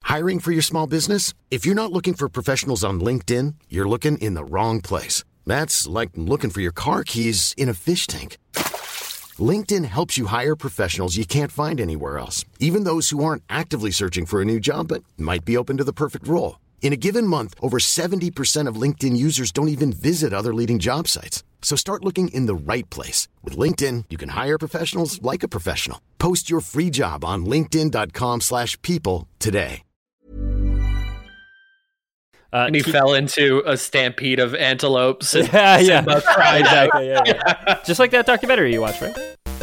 Hiring for your small business? If you're not looking for professionals on LinkedIn, you're looking in the wrong place. That's like looking for your car keys in a fish tank. LinkedIn helps you hire professionals you can't find anywhere else, even those who aren't actively searching for a new job but might be open to the perfect role. In a given month, over 70% of LinkedIn users don't even visit other leading job sites. So start looking in the right place. With LinkedIn, you can hire professionals like a professional. Post your free job on linkedin.com/people today. And he fell into a stampede of antelopes. And yeah. Exactly. Yeah. Just like that documentary you watched, right?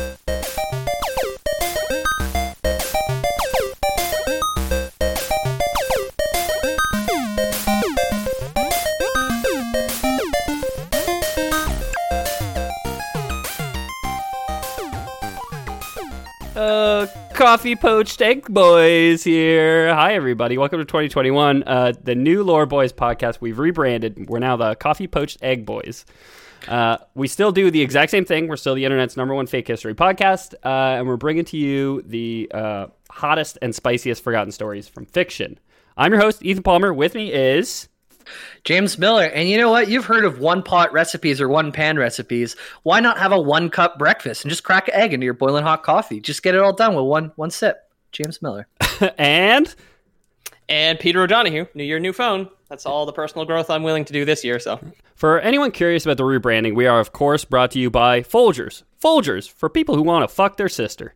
Coffee Poached Egg Boys here. Hi, everybody. Welcome to 2021. The new Lore Boys podcast. We've rebranded. We're now the Coffee Poached Egg Boys. We still do the exact same thing. We're still the internet's #1 fake history podcast, and we're bringing to you the hottest and spiciest forgotten stories from fiction. I'm your host, Ethan Palmer. With me is... James Miller. And you know what? You've heard of one-pot recipes or one-pan recipes. Why not have a one-cup breakfast and just crack an egg into your boiling hot coffee? Just get it all done with one sip. James Miller. And Peter O'Donohue. New year, new phone. That's all the personal growth I'm willing to do this year. So, for anyone curious about the rebranding, we are, of course, brought to you by Folgers. Folgers, for people who want to fuck their sister.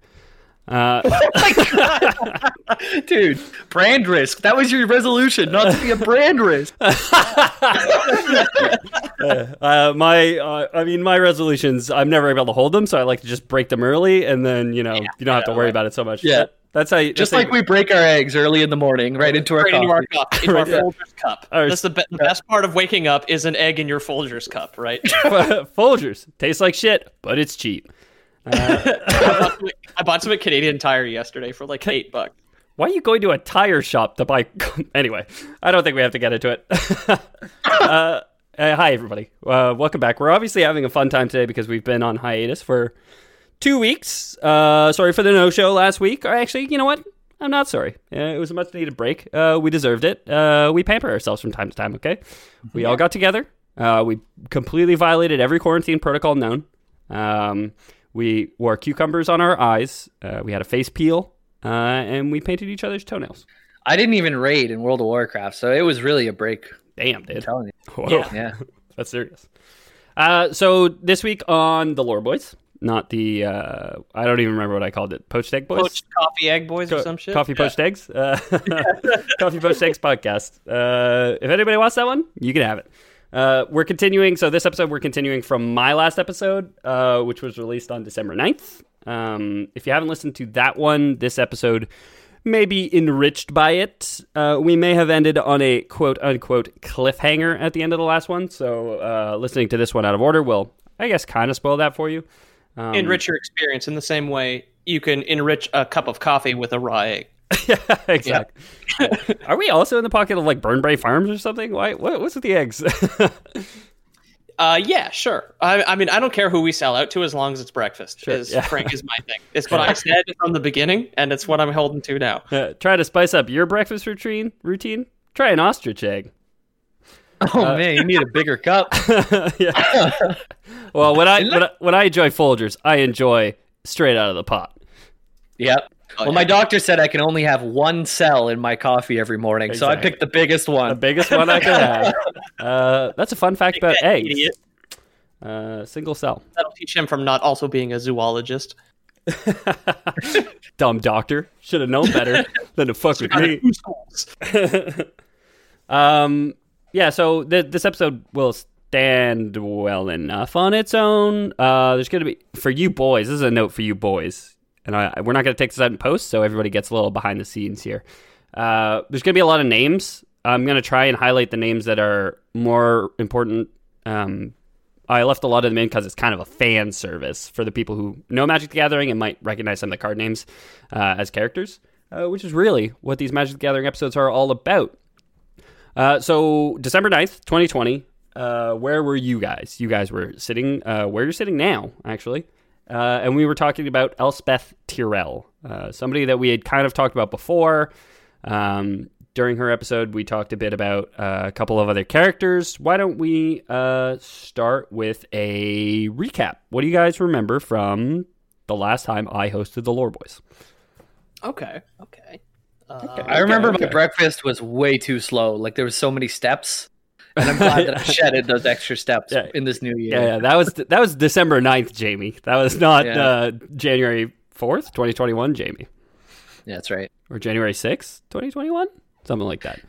Dude, brand risk. That was your resolution, not to be a brand risk. My resolutions, I'm never able to hold them, so I like to just break them early, and then you don't have to worry about it so much. Yeah, that's how. We break our eggs early in the morning, right into our cup, into our Folgers cup. That's the best part of waking up is an egg in your Folgers cup, right? Folgers tastes like shit, but it's cheap. I bought some at Canadian Tire yesterday for like $8. Why are you going to a tire shop to buy? Anyway, I don't think we have to get into it. Hi, everybody. Welcome back. We're obviously having a fun time today because we've been on hiatus for 2 weeks. Sorry for the no-show last week. Or actually, you know what? I'm not sorry. It was a much-needed break. We deserved it. We pamper ourselves from time to time, okay? We all got together. We completely violated every quarantine protocol known. We wore cucumbers on our eyes. We had a face peel. And we painted each other's toenails. I didn't even raid in World of Warcraft, so it was really a break. Damn, dude. I'm telling you. Whoa. Yeah. That's serious. So this week on the Lore Boys, not the, I don't even remember what I called it. Poached Egg Boys? Poached Coffee Egg Boys or some shit? Coffee Poached Eggs? Coffee Poached Eggs podcast. If anybody wants that one, you can have it. We're continuing. So this episode, we're continuing from my last episode, which was released on December 9th. If you haven't listened to that one, this episode may be enriched by it. We may have ended on a quote-unquote cliffhanger at the end of the last one. So listening to this one out of order will, I guess, kind of spoil that for you. Enrich your experience in the same way you can enrich a cup of coffee with a raw egg. Yeah, exactly. Yeah. Are we also in the pocket of like Burnbrae Farms or something? What's with the eggs? Yeah, sure. I mean, I don't care who we sell out to as long as it's breakfast. Sure, Frank is my thing. It's what I said from the beginning, and it's what I'm holding to now. Try to spice up your breakfast routine. Try an ostrich egg. Oh man, you need a bigger cup. Yeah. Well, when I enjoy Folgers, I enjoy straight out of the pot. Yep. Well, my doctor said I can only have one cell in my coffee every morning, exactly. So I picked the biggest one. The biggest one I can have. That's a fun fact about eggs. Idiot. Single cell. That'll teach him from not also being a zoologist. Dumb doctor. Should have known better than to fuck with me. Yeah, so this episode will stand well enough on its own. There's going to be, for you boys, this is a note for you boys. And we're not going to take this out in post, so everybody gets a little behind the scenes here. There's going to be a lot of names. I'm going to try and highlight the names that are more important. I left a lot of them in because it's kind of a fan service for the people who know Magic the Gathering and might recognize some of the card names as characters, which is really what these Magic the Gathering episodes are all about. So December 9th, 2020, where were you guys? You guys were sitting where you're sitting now, actually. And we were talking about Elspeth Tyrell, somebody that we had kind of talked about before. during her episode, we talked a bit about a couple of other characters. Why don't we start with a recap? What do you guys remember from the last time I hosted the Lore Boys? Okay. I remember my breakfast was way too slow. Like there was so many steps. And I'm glad that I shedded those extra steps in this new year. Yeah, that was December 9th, Jamie. That was not January 4th, 2021, Jamie. Yeah, that's right. Or January 6th, 2021? Something like that.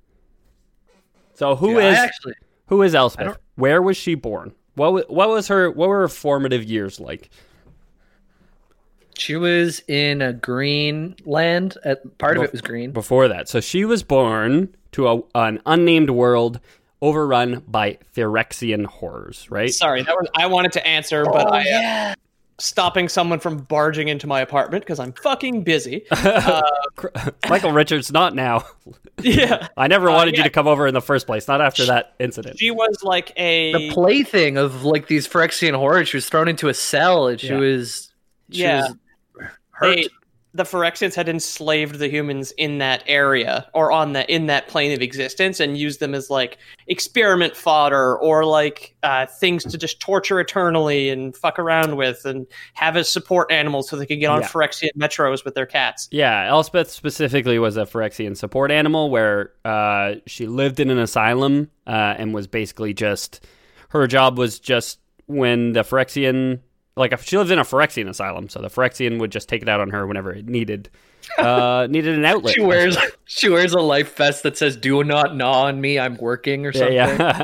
So who is Elspeth? Where was she born? What were her formative years like? She was in a green land. Part of it was green. Before that. So she was born to an unnamed world overrun by Phyrexian horrors, right? Sorry, I wanted to answer, but stopping someone from barging into my apartment because I'm fucking busy. Michael Richards, not now. Yeah. I never wanted you to come over in the first place, not after that incident. She was like the plaything of like these Phyrexian horrors. She was thrown into a cell and she was hurt. The Phyrexians had enslaved the humans in that area or in that plane of existence and used them as like experiment fodder or like things to just torture eternally and fuck around with and have as support animals so they could get on Phyrexian metros with their cats. Yeah, Elspeth specifically was a Phyrexian support animal where she lived in an asylum and was basically just, her job was just when the Phyrexian... Like, if she lived in a Phyrexian asylum, so the Phyrexian would just take it out on her whenever it needed an outlet. She wears a life vest that says "Do not gnaw on me, I'm working" or something.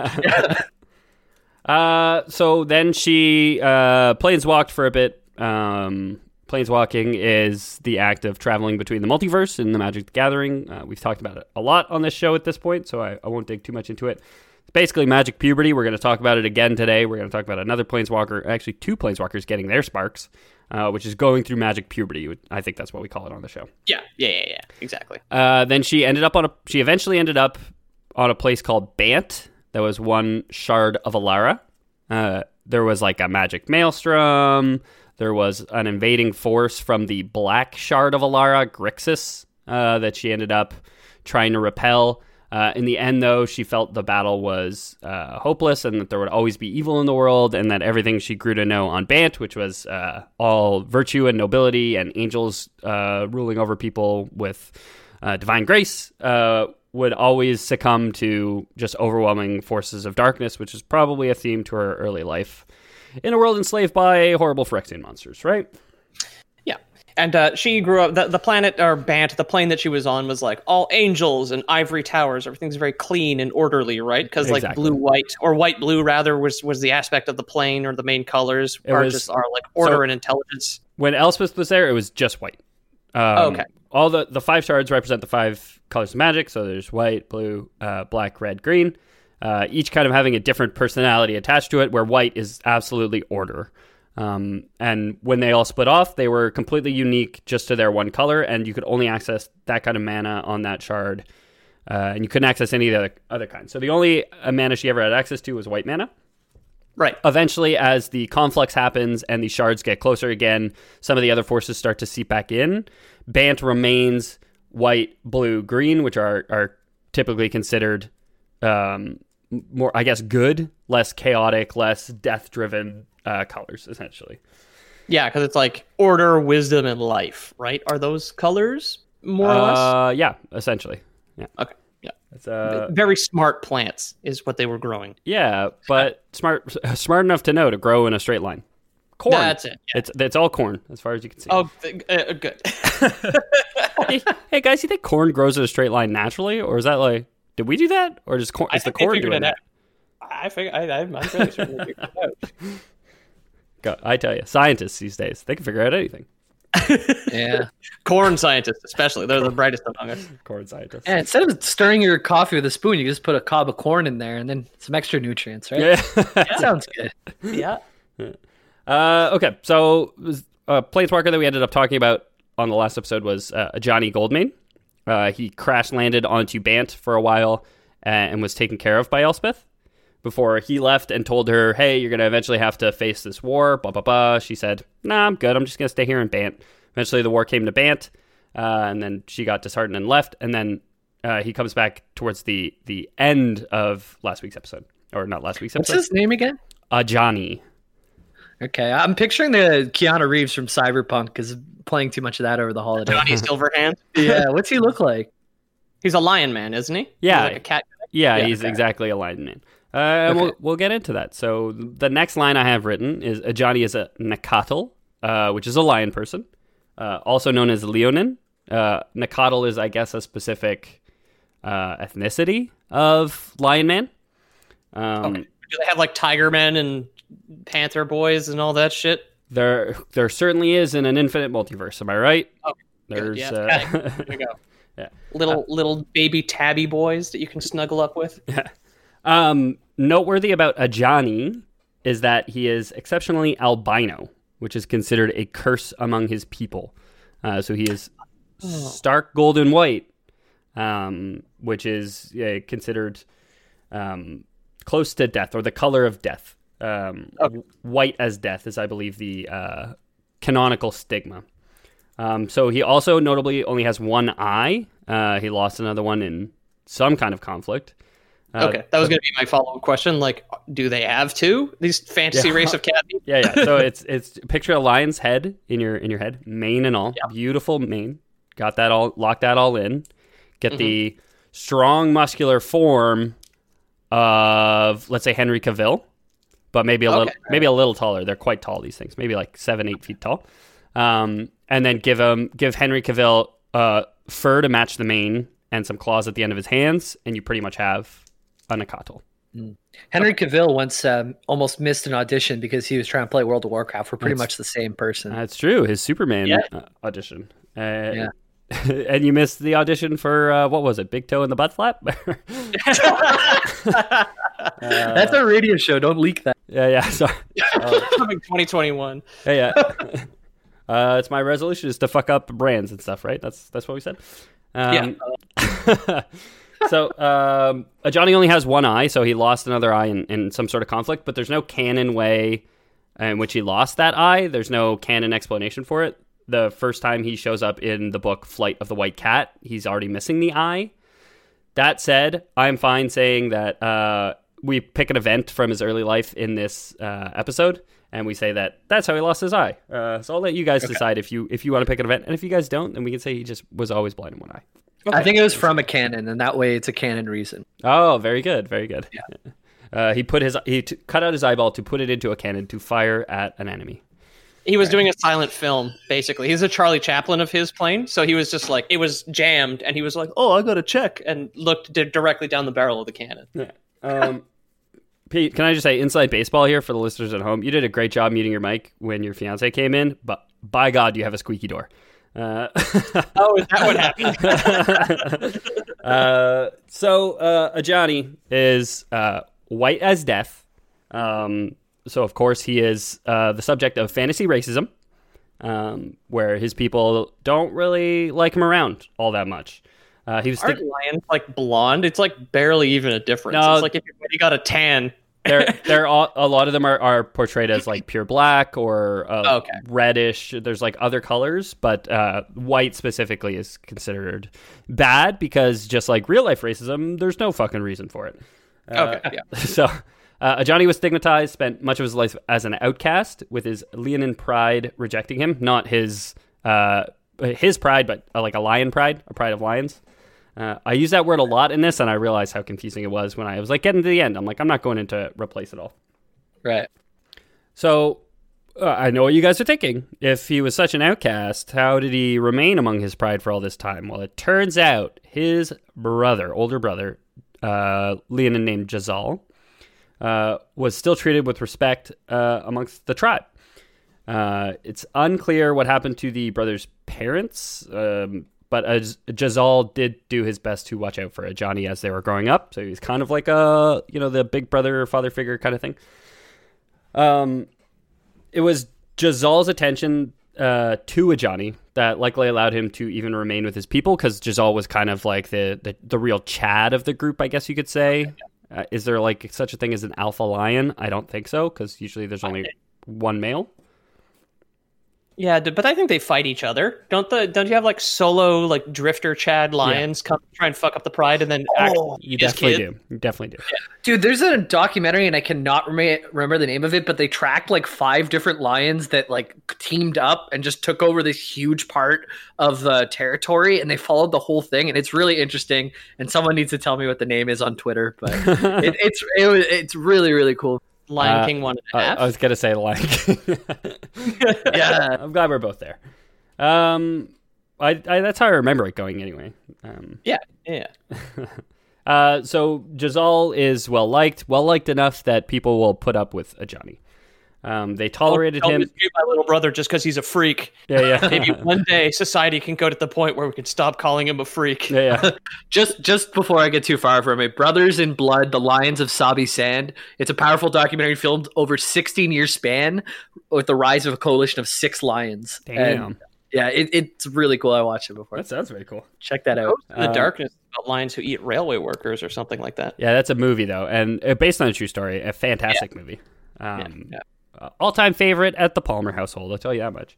So then she planeswalked for a bit. Planeswalking is the act of traveling between the multiverse and the Magic the Gathering. We've talked about it a lot on this show at this point, so I won't dig too much into it. Basically magic puberty. We're going to talk about it again today. We're going to talk about another planeswalker, actually two planeswalkers getting their sparks, which is going through magic puberty. I think that's what we call it on the show. Yeah, exactly. Then she eventually ended up on a place called Bant. That was one shard of Alara. There was like a magic maelstrom. There was an invading force from the black shard of Alara, Grixis, that she ended up trying to repel. In the end, though, she felt the battle was hopeless and that there would always be evil in the world and that everything she grew to know on Bant, which was all virtue and nobility and angels ruling over people with divine grace, would always succumb to just overwhelming forces of darkness, which is probably a theme to her early life in a world enslaved by horrible Phyrexian monsters, right? And she grew up, the planet, or Bant, the plane that she was on was like all angels and ivory towers. Everything's very clean and orderly, right? Because like blue-white, or white-blue rather, was the aspect of the plane, or the main colors are like order and intelligence. When Elspeth was there, it was just white. Okay. All the 5 shards represent the 5 colors of magic. So there's white, blue, black, red, green. Each kind of having a different personality attached to it, where white is absolutely order. And when they all split off, they were completely unique just to their one color, and you could only access that kind of mana on that shard, and you couldn't access any of the other kinds. So the only mana she ever had access to was white mana. Right. Eventually, as the conflux happens and the shards get closer again, some of the other forces start to seep back in. Bant remains white, blue, green, which are typically considered more, I guess, good, less chaotic, less death-driven colors, essentially. Yeah, because it's like order, wisdom, and life, right? Are those colors more or less? Yeah, essentially. Yeah. Okay. Yeah. It's very smart plants is what they were growing. Yeah, but smart enough to know to grow in a straight line. Corn. That's it. Yeah. It's all corn, as far as you can see. Oh, good. Hey guys, you think corn grows in a straight line naturally, or is that like, did we do that, or is the corn doing that? I'm fairly certain we figured it out. I tell you, scientists these days, they can figure out anything. Yeah. Corn scientists, especially. They're the brightest among us. Corn scientists. And instead of stirring your coffee with a spoon, you just put a cob of corn in there and then some extra nutrients, right? Yeah. That sounds good. Yeah. Okay, so Planeswalker that we ended up talking about on the last episode was Johnny Goldmane. He crash landed onto Bant for a while and was taken care of by Elspeth before he left and told her, hey, you're going to eventually have to face this war, blah, blah, blah. She said, nah, I'm good. I'm just going to stay here in Bant. Eventually the war came to Bant, and then she got disheartened and left. And then he comes back towards the end of last week's episode, or not last week's episode. What's his name again? Ajani. Okay, I'm picturing the Keanu Reeves from Cyberpunk because playing too much of that over the holiday. Johnny Silverhand. Yeah, what's he look like? He's a lion man, isn't he? Yeah, like a cat. Yeah, he's exactly a lion man. We'll get into that. So the next line I have written is Ajani is a Nakatl, which is a lion person, also known as Leonin. Nakatl is, I guess, a specific ethnicity of lion man. Okay. Do they have like tiger men and panther boys and all that shit? There certainly is in an infinite multiverse. Am I right? Okay. There's there you go. Yeah. Little baby tabby boys that you can snuggle up with. Yeah. Noteworthy about Ajani is that he is exceptionally albino, which is considered a curse among his people. So he is stark golden white, which is considered close to death, or the color of death. White as death is, I believe, the canonical stigma. So he also notably only has one eye. He lost another one in some kind of conflict. Okay, that was going to be my follow-up question. Like, do they have two? These fantasy race of cat? Yeah. So it's picture a lion's head in your head, mane and all, beautiful mane. Got that all, locked that all in. Get the strong muscular form of, let's say, Henry Cavill, but maybe a little taller. They're quite tall, these things, maybe like 7-8 feet tall. And then give Henry Cavill fur to match the mane and some claws at the end of his hands, and you pretty much have a Nakatl. Henry Cavill once almost missed an audition because he was trying to play World of Warcraft. We're pretty much the same person. That's true. His Superman audition. And you missed the audition for, what was it, Big Toe in the Butt Flap? That's our radio show. Don't leak that. Yeah. Sorry. Coming 2021. Yeah. It's my resolution is to fuck up brands and stuff, right? That's what we said. So Ajani only has one eye, so he lost another eye in some sort of conflict, but there's no canon way in which he lost that eye. There's no canon explanation for it. The first time he shows up in the book Flight of the White Cat, he's already missing the eye. That said, I'm fine saying that we pick an event from his early life in this episode, and we say that that's how he lost his eye. So I'll let you guys decide if you want to pick an event, and if you guys don't, then we can say he just was always blind in one eye. Okay. I think it was from a canon, and that way it's a canon reason. Oh, very good, very good. Yeah. He cut out his eyeball to put it into a cannon to fire at an enemy. He was doing a silent film, basically. He's a Charlie Chaplin of his plane, so he was just like, it was jammed, and he was like, oh, I got to check, and looked directly down the barrel of the cannon. Yeah. Pete, can I just say, inside baseball here for the listeners at home, you did a great job muting your mic when your fiance came in, but by God, you have a squeaky door. Oh, is that what happened? Ajani is white as death. So, of course, he is the subject of fantasy racism, where his people don't really like him around all that much. Aren't lions like blonde? It's like barely even a difference. No, it's like if you got a tan. They're all, a lot of them are portrayed as like pure black or reddish. There's like other colors, but white specifically is considered bad because just like real life racism, there's no fucking reason for it. So Ajani was stigmatized, spent much of his life as an outcast, with his Leonin pride rejecting him. Not his pride, but like a lion pride, a pride of lions. I use that word a lot in this, and I realized how confusing it was when I was like getting to the end. I'm like, I'm not going in to replace it all. Right. So I know what you guys are thinking. If he was such an outcast, how did he remain among his pride for all this time? Well, it turns out his older brother, Leonin named Jazal, was still treated with respect amongst the tribe. It's unclear what happened to the brother's parents, but Jazal did do his best to watch out for Ajani as they were growing up. So he's kind of like the big brother, father figure kind of thing. It was Jazal's attention to Ajani that likely allowed him to even remain with his people, because Jazal was kind of like the real Chad of the group, I guess you could say. Is there like such a thing as an alpha lion? I don't think so, because usually there's only one male. Yeah, but I think they fight each other. Don't you have like solo like drifter Chad lions come try and fuck up the pride and then you definitely do. You definitely do. Yeah. Dude, there's a documentary and I cannot remember the name of it, but they tracked like 5 different lions that like teamed up and just took over this huge part of the territory, and they followed the whole thing, and it's really interesting. And someone needs to tell me what the name is on Twitter, but it's really, really cool. Lion King 1.5. I was gonna say Lion King. Yeah, I'm glad we're both there. I that's how I remember it going anyway. Yeah. So Jazal is well liked enough that people will put up with Ajani. They tolerated him. My little brother, just because he's a freak. Yeah. Maybe one day society can go to the point where we can stop calling him a freak. Yeah. Just before I get too far from it, Brothers in Blood: The Lions of Sabi Sand. It's a powerful documentary filmed over 16-year span with the rise of a coalition of 6 lions. Damn. And yeah, it's really cool. I watched it before. That sounds very cool. Check that out. The Darkness about lions who eat railway workers or something like that. Yeah, that's a movie though, and based on a true story, a fantastic movie. All-time favorite at the Palmer household, I'll tell you that much.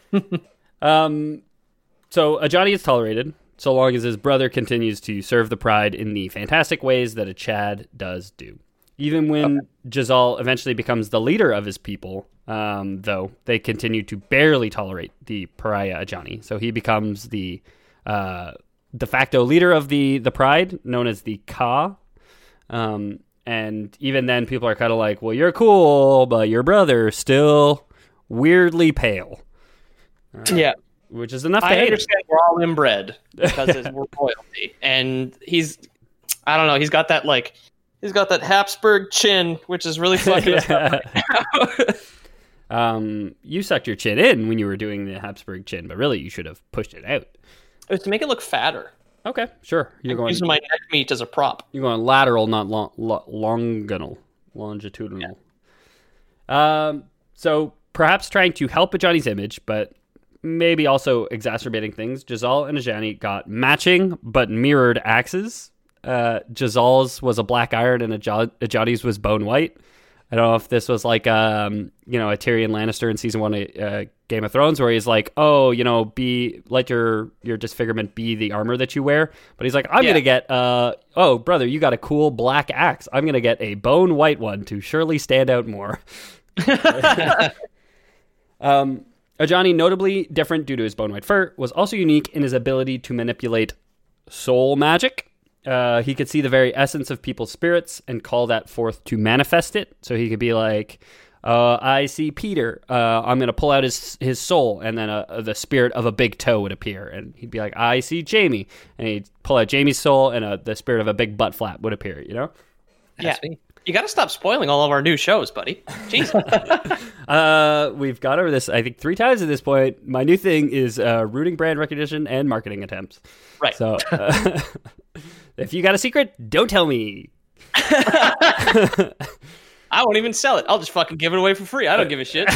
So Ajani is tolerated so long as his brother continues to serve the pride in the fantastic ways that a Chad does do. Even when Jazal eventually becomes the leader of his people, though, they continue to barely tolerate the pariah Ajani. So he becomes the de facto leader of the pride, known as the Ka. And even then, people are kind of like, well, you're cool, but your brother still weirdly pale. Which is enough to hate. I understand we're all inbred because we're royalty. And he's got that Habsburg chin, which is really fucking us up right now. You sucked your chin in when you were doing the Habsburg chin, but really you should have pushed it out. It was to make it look fatter. Okay, sure. You're using my neck meat as a prop. You're going lateral, not longitudinal. So perhaps trying to help Ajani's image, but maybe also exacerbating things, Jazal and Ajani got matching but mirrored axes. Jazal's was a black iron and Ajani's was bone white. I don't know if this was like a Tyrion Lannister in season 1 of Game of Thrones, where he's like, let your disfigurement be the armor that you wear. But he's like, I'm gonna get brother, you got a cool black axe. I'm gonna get a bone white one to surely stand out more. Ajani, notably different due to his bone white fur, was also unique in his ability to manipulate soul magic. He could see the very essence of people's spirits and call that forth to manifest it. So he could be like, I see Peter. I'm going to pull out his soul. And then the spirit of a big toe would appear. And he'd be like, I see Jamie. And he'd pull out Jamie's soul and the spirit of a big butt flap would appear, you know? Yeah. You got to stop spoiling all of our new shows, buddy. Jesus. We've got over this, I think, 3 times at this point. My new thing is rooting brand recognition and marketing attempts. Right. So if you got a secret, don't tell me. I won't even sell it. I'll just fucking give it away for free. I don't give a shit.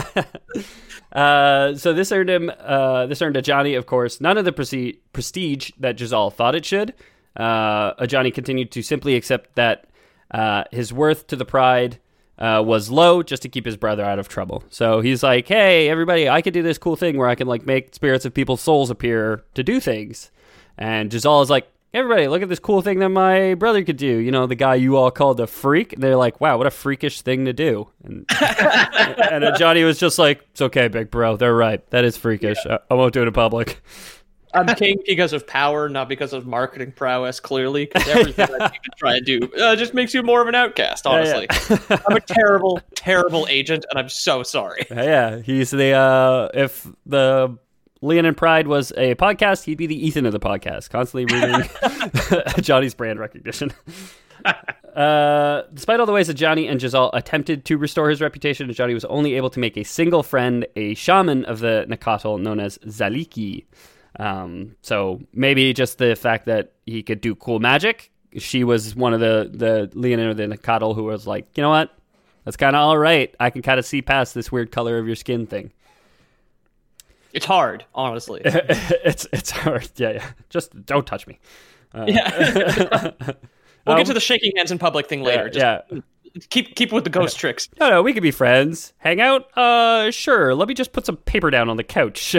So this earned Ajani, of course, none of the prestige that Jazal thought it should. Ajani continued to simply accept that his worth to the pride was low just to keep his brother out of trouble. So he's like, hey, everybody, I could do this cool thing where I can like make spirits of people's souls appear to do things. And Jazal is like, everybody, look at this cool thing that my brother could do. You know, the guy you all called a freak. And they're like, wow, what a freakish thing to do. And Ajani was just like, it's okay, big bro. They're right. That is freakish. Yeah. I won't do it in public. I'm king because of power, not because of marketing prowess, clearly. Because everything that you can try and do just makes you more of an outcast, honestly. Yeah. I'm a terrible, terrible agent, and I'm so sorry. Yeah, he's the... if the Leon and Pride was a podcast, he'd be the Ethan of the podcast, constantly reading Johnny's brand recognition. Despite all the ways that Johnny and Jazal attempted to restore his reputation, Johnny was only able to make a single friend, a shaman of the Nakatl known as Zaliki. So maybe just the fact that he could do cool magic. She was one of the Leonid or the Nakatl who was like, you know what? That's kind of all right. I can kind of see past this weird color of your skin thing. It's hard, honestly. It's hard. Yeah. Just don't touch me. We'll get to the shaking hands in public thing later. keep with the ghost tricks. No, we could be friends. Hang out? Sure. Let me just put some paper down on the couch.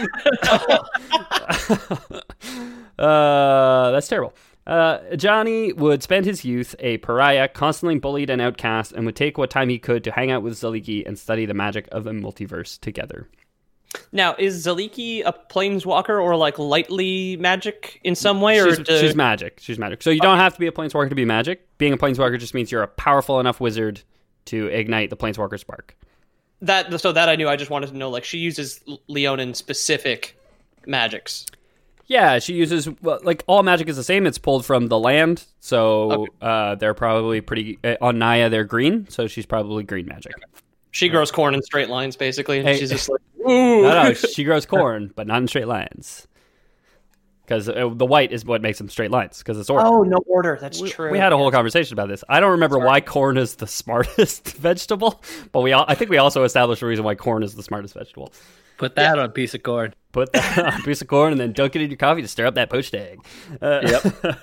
That's terrible. Johnny would spend his youth a pariah, constantly bullied and outcast, and would take what time he could to hang out with Zaliki and study the magic of the multiverse together. Now, is Zaliki a planeswalker or like lightly magic in some way? She's magic. She's magic. So you don't have to be a planeswalker to be magic. Being a planeswalker just means you're a powerful enough wizard to ignite the planeswalker spark. That I knew. I just wanted to know, like, she uses Leonin specific magics. Yeah, she uses, well, like, all magic is the same. It's pulled from the land, so they're probably pretty, on Naya, they're green, so she's probably green magic. She grows corn in straight lines, basically, and she's just like, ooh. No, she grows corn, but not in straight lines. Because the white is what makes them straight lines, because it's order. Oh, no order, that's true. We had a whole conversation about this. I don't remember why corn is the smartest vegetable, but I think we also established a reason why corn is the smartest vegetable. Put that on a piece of corn. Put that on a piece of corn and then dunk it in your coffee to stir up that poached egg. Yep.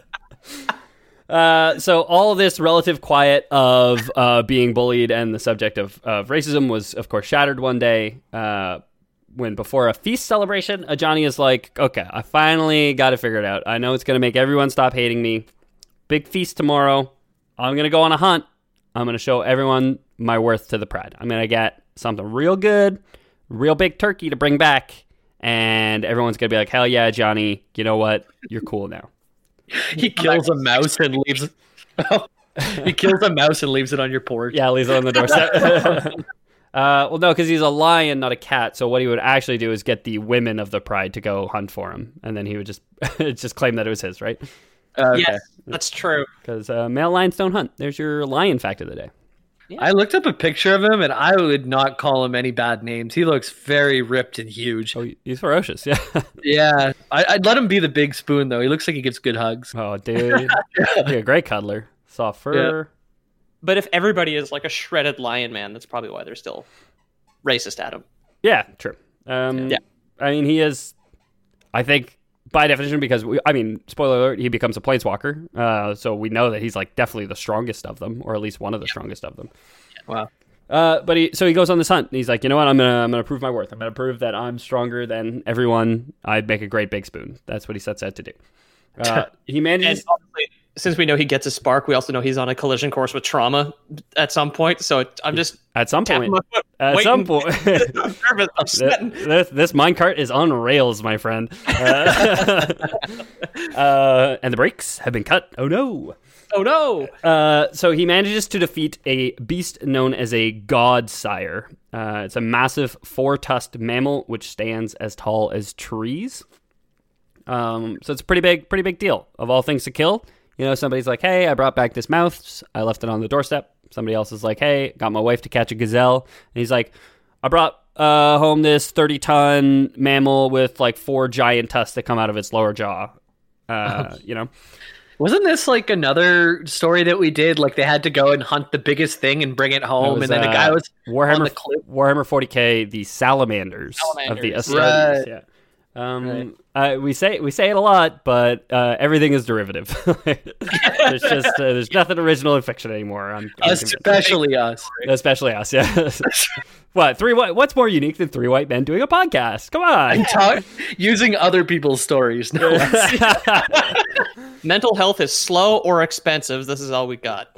So all this relative quiet of being bullied and the subject of racism was, of course, shattered one day when, before a feast celebration, Ajani is like, okay, I finally got it figured out. I know it's going to make everyone stop hating me. Big feast tomorrow. I'm going to go on a hunt. I'm going to show everyone my worth to the pride. I'm going to get something real good, real big turkey to bring back, and everyone's going to be like, hell yeah, Johnny, you know what? You're cool now. He kills a mouse and leaves He kills a mouse and leaves it on your porch. Yeah, leaves it on the doorstep. Well, no, because he's a lion, not a cat. So what he would actually do is get the women of the pride to go hunt for him, and then he would just claim that it was his, right? Okay. Yes, that's true. Because male lions don't hunt. There's your lion fact of the day. Yeah. I looked up a picture of him, and I would not call him any bad names. He looks very ripped and huge. Oh, he's ferocious, yeah. Yeah. I'd let him be the big spoon, though. He looks like he gets good hugs. Oh, dude. He'd be a great cuddler. Soft fur. Yeah. But if everybody is like a shredded lion man, that's probably why they're still racist at him. Yeah, true. Yeah. I mean, he is, I think, by definition, because, spoiler alert, he becomes a planeswalker. So we know that he's like definitely the strongest of them, or at least one of the strongest of them. Wow. But he goes on this hunt. And he's like, you know what? I'm gonna prove my worth. I'm gonna prove that I'm stronger than everyone. I'd make a great big spoon. That's what he sets out to do. He manages. And since we know he gets a spark, we also know he's on a collision course with trauma at some point. So I'm just at some point. This minecart is on rails, my friend. And the brakes have been cut. Oh no! Oh no! So he manages to defeat a beast known as a Godsire. It's a massive 4-tusked mammal which stands as tall as trees. So it's a pretty big deal. Of all things to kill, you know, somebody's like, hey, I brought back this mouse. I left it on the doorstep. Somebody else is like, hey, got my wife to catch a gazelle. And he's like, I brought home this 30-ton mammal with like 4 giant tusks that come out of its lower jaw. You know? Wasn't this like another story that we did? Like they had to go and hunt the biggest thing and bring it home, and then the guy was Warhammer 40K, the salamanders. Of the Astartes. Right. Yeah. Right. We say it a lot, but everything is derivative. There's nothing original in fiction anymore. Especially us. Especially us, yeah. What's more unique than 3 white men doing a podcast? Come on. Using other people's stories. No. Mental health is slow or expensive. This is all we got.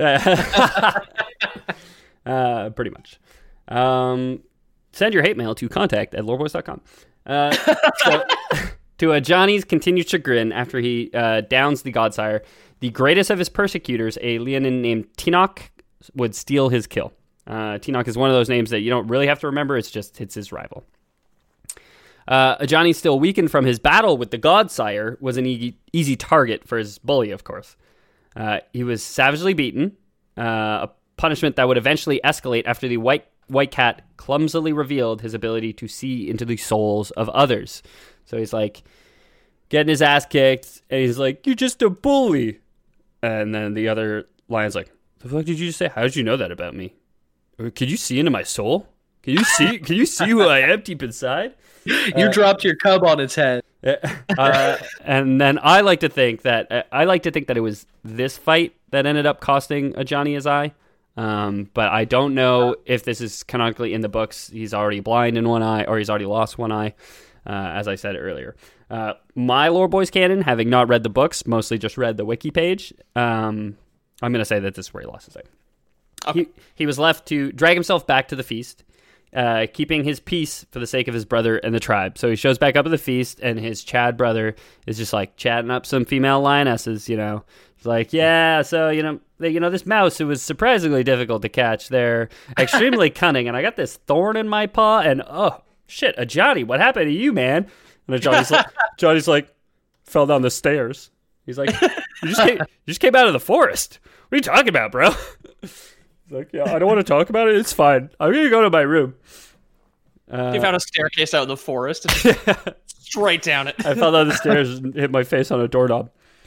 Pretty much. Send your hate mail to contact@loreboys.com. So, to Johnny's continued chagrin, after he downs the Godsire, the greatest of his persecutors, a Leonin named Tinoch, would steal his kill. Tinoch is one of those names that you don't really have to remember. It's his rival. Johnny, still weakened from his battle with the Godsire, was an easy target for his bully, of course. He was savagely beaten, a punishment that would eventually escalate after the White Cat clumsily revealed his ability to see into the souls of others. So he's like getting his ass kicked, and he's like, "You're just a bully." And then the other lion's like, "The fuck did you just say? How did you know that about me? Could you see into my soul? Can you see? Can you see who I am deep inside?" You dropped your cub on its head. And then I like to think that it was this fight that ended up costing Johnny his eye. But I don't know if this is canonically in the books. He's already blind in one eye, or he's already lost one eye, as I said earlier. My Lore Boys canon, having not read the books, mostly just read the wiki page, I'm going to say that this is where he lost his eye. Okay. He was left to drag himself back to the feast, keeping his peace for the sake of his brother and the tribe. So he shows back up at the feast, and his Chad brother is just like chatting up some female lionesses, you know. He's like, yeah, so, you know, this mouse, it was surprisingly difficult to catch. They're extremely cunning, and I got this thorn in my paw, and oh, shit, Ajani, what happened to you, man? And Johnny's like, fell down the stairs. He's like, you just came out of the forest. What are you talking about, bro? He's like, yeah, I don't want to talk about it. It's fine. I'm going to go to my room. You found a staircase out in the forest. Straight down it. I fell down the stairs and hit my face on a doorknob.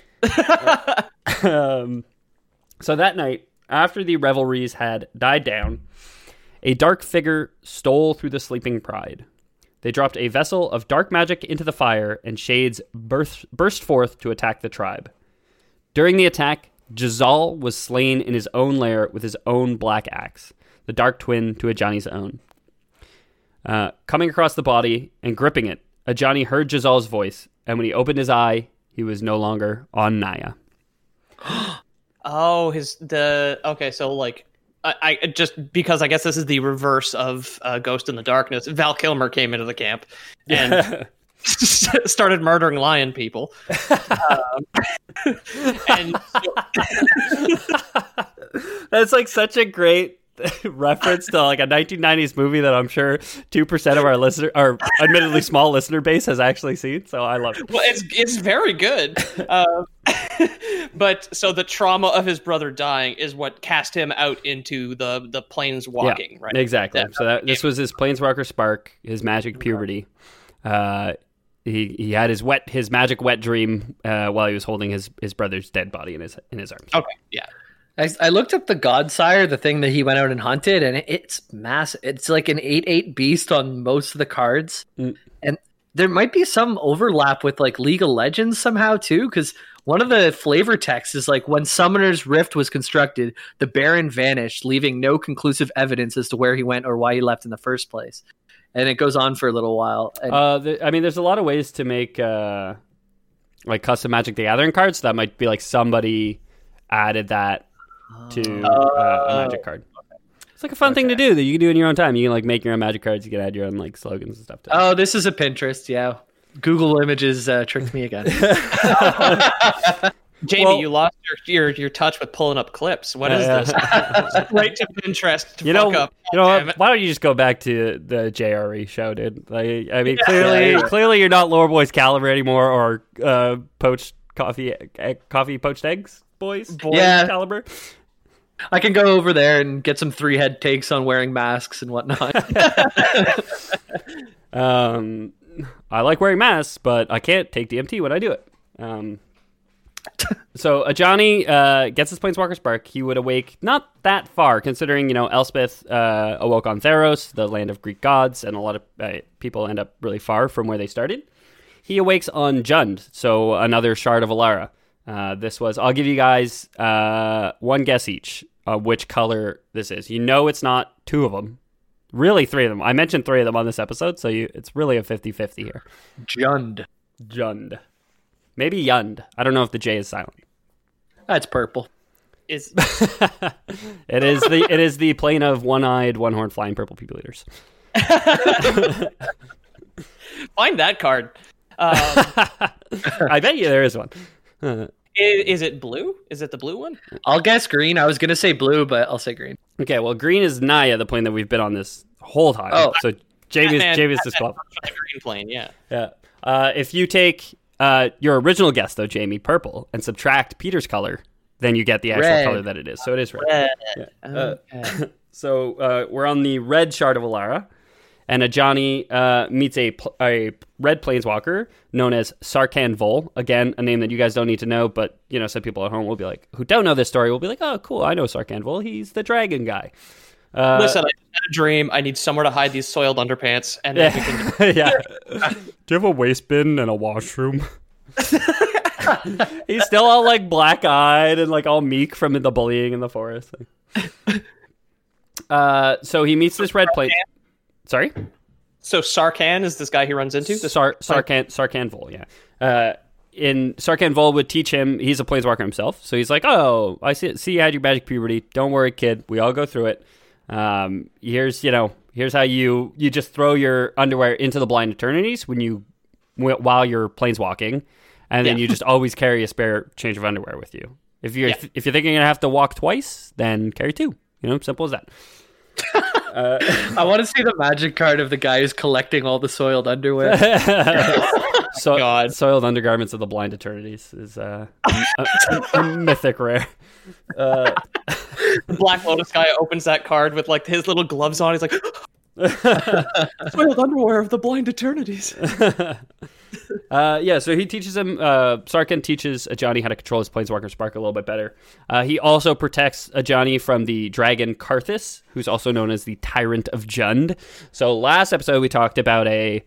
So that night, after the revelries had died down, a dark figure stole through the sleeping pride. They dropped a vessel of dark magic into the fire, and shades burst forth to attack the tribe. During the attack, Jazal was slain in his own lair with his own black axe, the dark twin to Ajani's own. Coming across the body and gripping it, Ajani heard Jazal's voice, and when he opened his eye, he was no longer on Naya. Okay, so like, I just because I guess this is the reverse of Ghost in the Darkness. Val Kilmer came into the camp and started murdering lion people. And that's like such a great reference to like a 1990s movie that I'm sure 2% of our admittedly small listener base has actually seen. So I love it. Well, it's very good. But so the trauma of his brother dying is what cast him out into the plains walking, right? Exactly. This was his planeswalker spark, his magic puberty. He had his magic wet dream while he was holding his brother's dead body in his arms. Okay, yeah. I looked up the Godsire, the thing that he went out and hunted, and it's massive. It's like an 8/8 beast on most of the cards. Mm. And there might be some overlap with like League of Legends somehow too, because one of the flavor texts is like, when Summoner's Rift was constructed, the Baron vanished, leaving no conclusive evidence as to where he went or why he left in the first place. And it goes on for a little while. And, there's a lot of ways to make like custom Magic the Gathering cards. So that might be like somebody added that to a Magic card. It's like a fun thing to do that you can do in your own time. You can like make your own Magic cards. You can add your own like slogans and stuff to it. Oh, this is a Pinterest, yeah. Google Images tricked me again. Jamie, you lost your touch with pulling up clips. What is this? Right to Pinterest. Why don't you just go back to the JRE show, dude? Like, I mean, clearly you're not Lore Boys Caliber anymore, or poached coffee poached eggs boys Caliber. I can go over there and get some 3-head takes on wearing masks and whatnot. I like wearing masks, but I can't take DMT when I do it. So Ajani gets his Planeswalker Spark. He would awake not that far, considering, Elspeth awoke on Theros, the land of Greek gods, and a lot of people end up really far from where they started. He awakes on Jund, so another shard of Alara. I'll give you guys one guess each which color this is. It's not 2 of them. Really 3 of them. I mentioned 3 of them on this episode, so it's really a 50-50 here. Jund. Maybe Yund. I don't know if the J is silent. That's purple. It is the plane of one-eyed, one-horned flying purple people eaters. Find that card. I bet you there is one. Is it blue? Is it the blue one? I'll guess green. I was going to say blue, but I'll say green. Okay, well, green is Naya, the plane that we've been on this whole time. Oh, so Jamie's disqualified. Green plane, yeah. Yeah. If you take your original guess, though, Jamie, purple, and subtract Peter's color, then you get the actual color that it is. So it is red. Yeah. So we're on the red shard of Alara, and Ajani meets a red planeswalker known as Sarkhan Vol. Again, a name that you guys don't need to know, but some people at home will be like, who don't know this story, will be like, oh, cool, I know Sarkhan Vol. He's the dragon guy. Listen, I had a dream. I need somewhere to hide these soiled underpants, and then we can. Yeah. Do you have a waste bin and a washroom? He's still all like black-eyed and like all meek from the bullying in the forest. So he meets this red plane. Sorry? So Sarkhan is this guy he runs into? Sarkhan Vol, yeah. Sarkhan Vol would teach him, he's a planeswalker himself, so he's like, oh, I see you had your magic puberty. Don't worry, kid. We all go through it. Here's how you just throw your underwear into the Blind Eternities while you're planeswalking, and then you just always carry a spare change of underwear with you. If you're thinking you're going to have to walk twice, then carry 2. Simple as that. I want to see the magic card of the guy who's collecting all the soiled underwear. Soiled undergarments of the Blind Eternities is a mythic rare. The Black Lotus guy opens that card with like his little gloves on. He's like, soiled underwear of the Blind Eternities. So he teaches him, Sarkhan teaches Ajani how to control his Planeswalker Spark a little bit better. He also protects Ajani from the dragon Karthus, who's also known as the Tyrant of Jund. So last episode we talked about a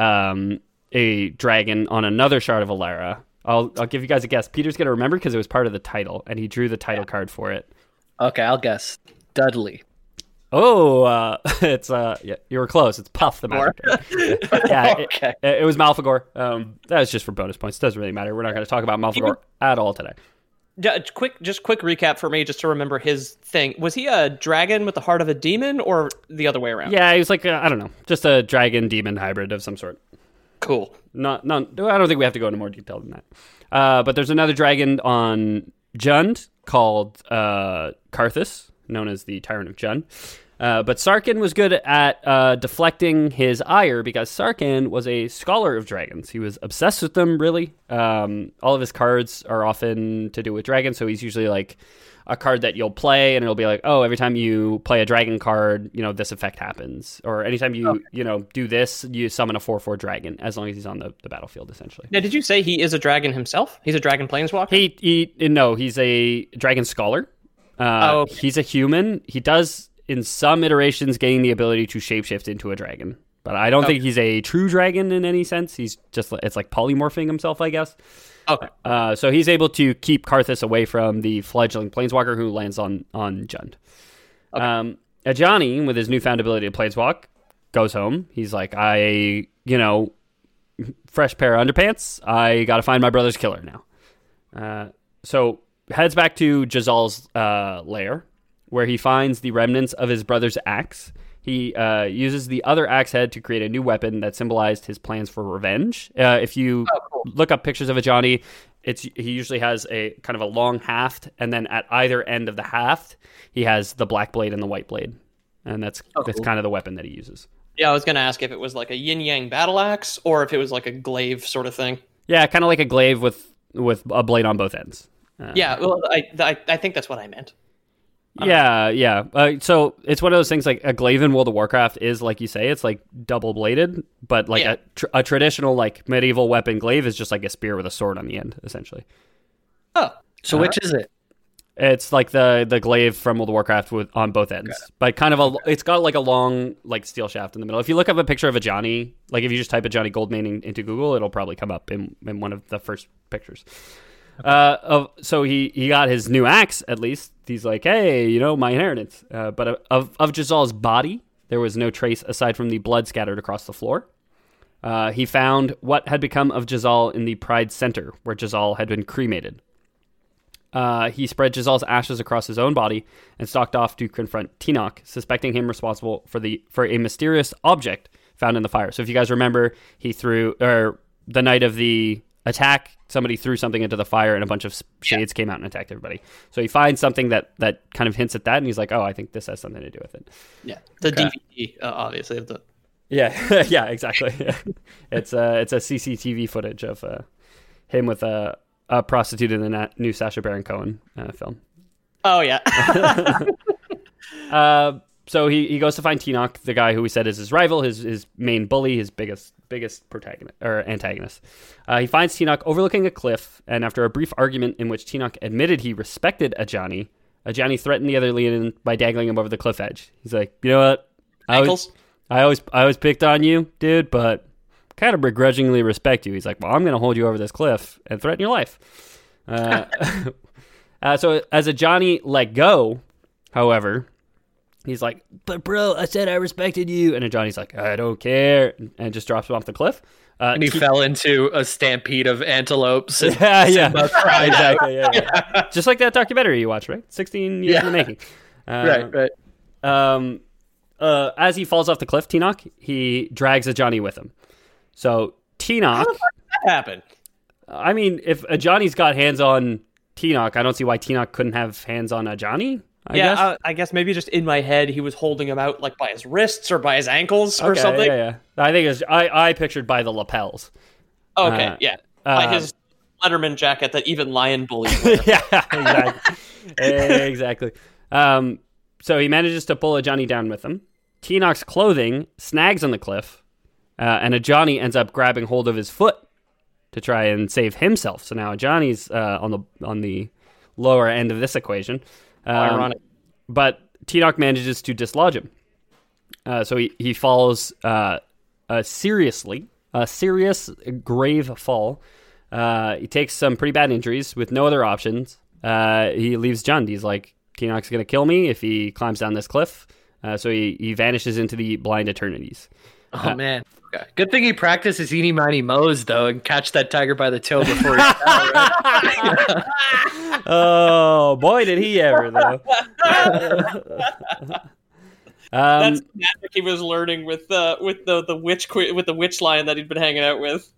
dragon on another Shard of Alara. I'll give you guys a guess. Peter's going to remember because it was part of the title, and he drew the title card for it. Okay, I'll guess. Dudley. Oh, it's you were close. It's Puff the Magic. Okay. It was Malfagor. That was just for bonus points. Doesn't really matter. We're not going to talk about Malfagor at all today. Quick recap for me, just to remember his thing. Was he a dragon with the heart of a demon, or the other way around? Yeah, he was like I don't know, just a dragon demon hybrid of some sort. Cool. I don't think we have to go into more detail than that. But there's another dragon on Jund called Karthus, known as the Tyrant of Jund. But Sarkhan was good at deflecting his ire because Sarkhan was a scholar of dragons. He was obsessed with them, really. All of his cards are often to do with dragons, so he's usually like a card that you'll play, and it'll be like, oh, every time you play a dragon card, this effect happens. Or anytime you do this, you summon a 4/4 dragon, as long as he's on the battlefield, essentially. Now, did you say he is a dragon himself? He's a dragon planeswalker? No, he's a dragon scholar. Okay. He's a human. He does, in some iterations, gain the ability to shapeshift into a dragon. But I don't think he's a true dragon in any sense. He's just, it's like polymorphing himself, I guess. Okay. So he's able to keep Karthus away from the fledgling planeswalker who lands on Jund. Okay. Ajani, with his newfound ability to planeswalk, goes home. He's like, fresh pair of underpants. I got to find my brother's killer now. So heads back to Jazal's lair, where he finds the remnants of his brother's axe. He uses the other axe head to create a new weapon that symbolized his plans for revenge. If you look up pictures of Ajani, he usually has a kind of a long haft, and then at either end of the haft, he has the black blade and the white blade, and that's kind of the weapon that he uses. Yeah, I was going to ask if it was like a yin-yang battle axe, or if it was like a glaive sort of thing. Yeah, kind of like a glaive with a blade on both ends. Well, I think that's what I meant. Yeah. So it's one of those things, like a glaive in World of Warcraft is, like you say, it's like double bladed, but like a traditional like medieval weapon glaive is just like a spear with a sword on the end, essentially. Oh, so which is it? It's like the glaive from World of Warcraft on both ends, but kind of it's got like a long like steel shaft in the middle. If you look up a picture of Ajani, like if you just type Ajani Goldmane into Google, it'll probably come up in one of the first pictures. So he got his new axe, at least. He's like, hey, my inheritance. But of Jazal's body, there was no trace aside from the blood scattered across the floor. He found what had become of Jazal in the Pride Center, where Jazal had been cremated. He spread Jazal's ashes across his own body and stalked off to confront Tinoch, suspecting him responsible for a mysterious object found in the fire. So if you guys remember, the night of the attack, somebody threw something into the fire and a bunch of shades came out and attacked everybody. So he finds something that kind of hints at that, and he's like, oh, I think this has something to do with it. Yeah, the DVD, obviously. Of the... Yeah, yeah, exactly. It's a CCTV footage of him with a prostitute in the new Sacha Baron Cohen film. Oh, yeah. So he goes to find Tinoch, the guy who we said is his rival, his main bully, his biggest protagonist or antagonist. He finds Tinoch overlooking a cliff, and after a brief argument in which Tinoch admitted he respected Ajani threatened the other Leonin by dangling him over the cliff edge. He's like, you know what? I always picked on you, dude, but kind of begrudgingly respect you. He's like, well, I'm going to hold you over this cliff and threaten your life. So as Ajani let go, however, He's like, but bro, I said I respected you. And then Johnny's like, I don't care. And just drops him off the cliff. And he fell into a stampede of antelopes. And yeah. Exactly. Yeah. Just like that documentary you watched, right? 16 years in the making. Right. As he falls off the cliff, Tenoch, he drags a Johnny with him. So Tenoch... How the fuck did that happen? I mean, if a Johnny's got hands on Tenoch, I don't see why Tenoch couldn't have hands on a Johnny. I guess maybe just in my head he was holding him out like by his wrists or by his ankles or something. Yeah. I think it's I pictured by the lapels. Okay, by his Letterman jacket that even lion bullies wear. Yeah, exactly. So he manages to pull a Johnny down with him. Tenoch's clothing snags on the cliff, and a Johnny ends up grabbing hold of his foot to try and save himself. So now Johnny's on the lower end of this equation. Ironic. But Tenoch manages to dislodge him. So he falls a serious grave fall. He takes some pretty bad injuries with no other options. He leaves Jund. He's like, Tenoch's going to kill me if he climbs down this cliff. So he vanishes into the blind eternities. Oh, man. Okay. Good thing he practiced his eeny, miny, moes, though, and catch that tiger by the tail before he fell, right? Oh, boy, did he ever, though. That's the magic he was learning with the witch lion that he'd been hanging out with.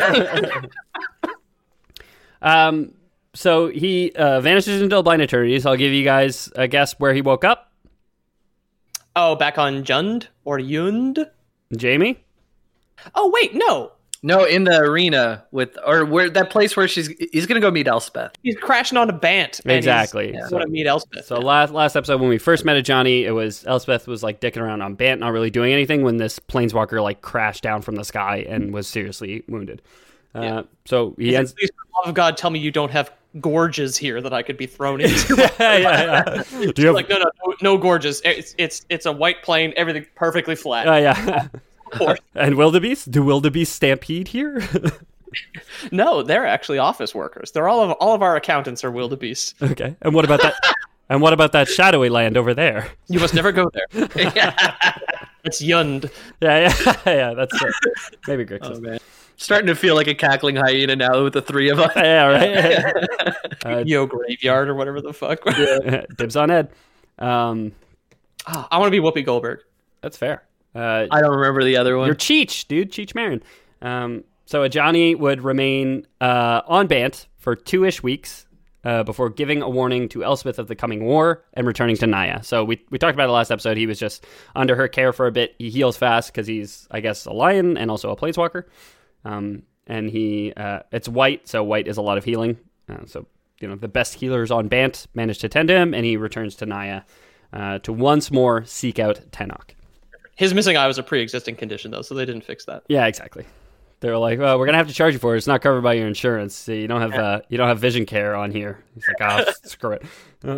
So he vanishes into the blind eternities. I'll give you guys a guess where he woke up. Oh, back on Jund or Yund? Jamie? Oh, wait, no. No, in the arena where that place where he's going to go meet Elspeth. He's crashing on a Bant. Exactly. He's going to meet Elspeth. So last episode when we first met Johnny, it was Elspeth was like dicking around on Bant, not really doing anything when this planeswalker like crashed down from the sky and was seriously wounded. So he ends. Please, for the love of God, tell me you don't have gorges here that I could be thrown into. yeah. Do you have... Like no gorges. It's a white plain, everything perfectly flat. Yeah. And wildebeest? Do wildebeest stampede here? No, they're actually office workers. They're all of our accountants are wildebeest. Okay. And what about that? And what about that shadowy land over there? You must never go there. It's Yund. Yeah. That's it. Maybe Grixis. Oh, man. Starting to feel like a cackling hyena now with the three of us. Yeah, right. Yo graveyard or whatever the fuck. Dibs on Ed. I want to be Whoopi Goldberg. That's fair. I don't remember the other one. You're Cheech, dude. Cheech Marin. So a Johnny would remain on Bant for 2-ish weeks before giving a warning to Elspeth of the coming war and returning to Naya. So we talked about it last episode. He was just under her care for a bit. He heals fast because he's, I guess, a lion and also a planeswalker. And it's white, so white is a lot of healing. So the best healers on Bant manage to tend to him, and he returns to Naya to once more seek out Tenoch. His missing eye was a pre-existing condition, though, so they didn't fix that. Yeah, exactly. They were like, "Well, we're gonna have to charge you for it. It's not covered by your insurance. So you don't have vision care on here." He's like, screw it."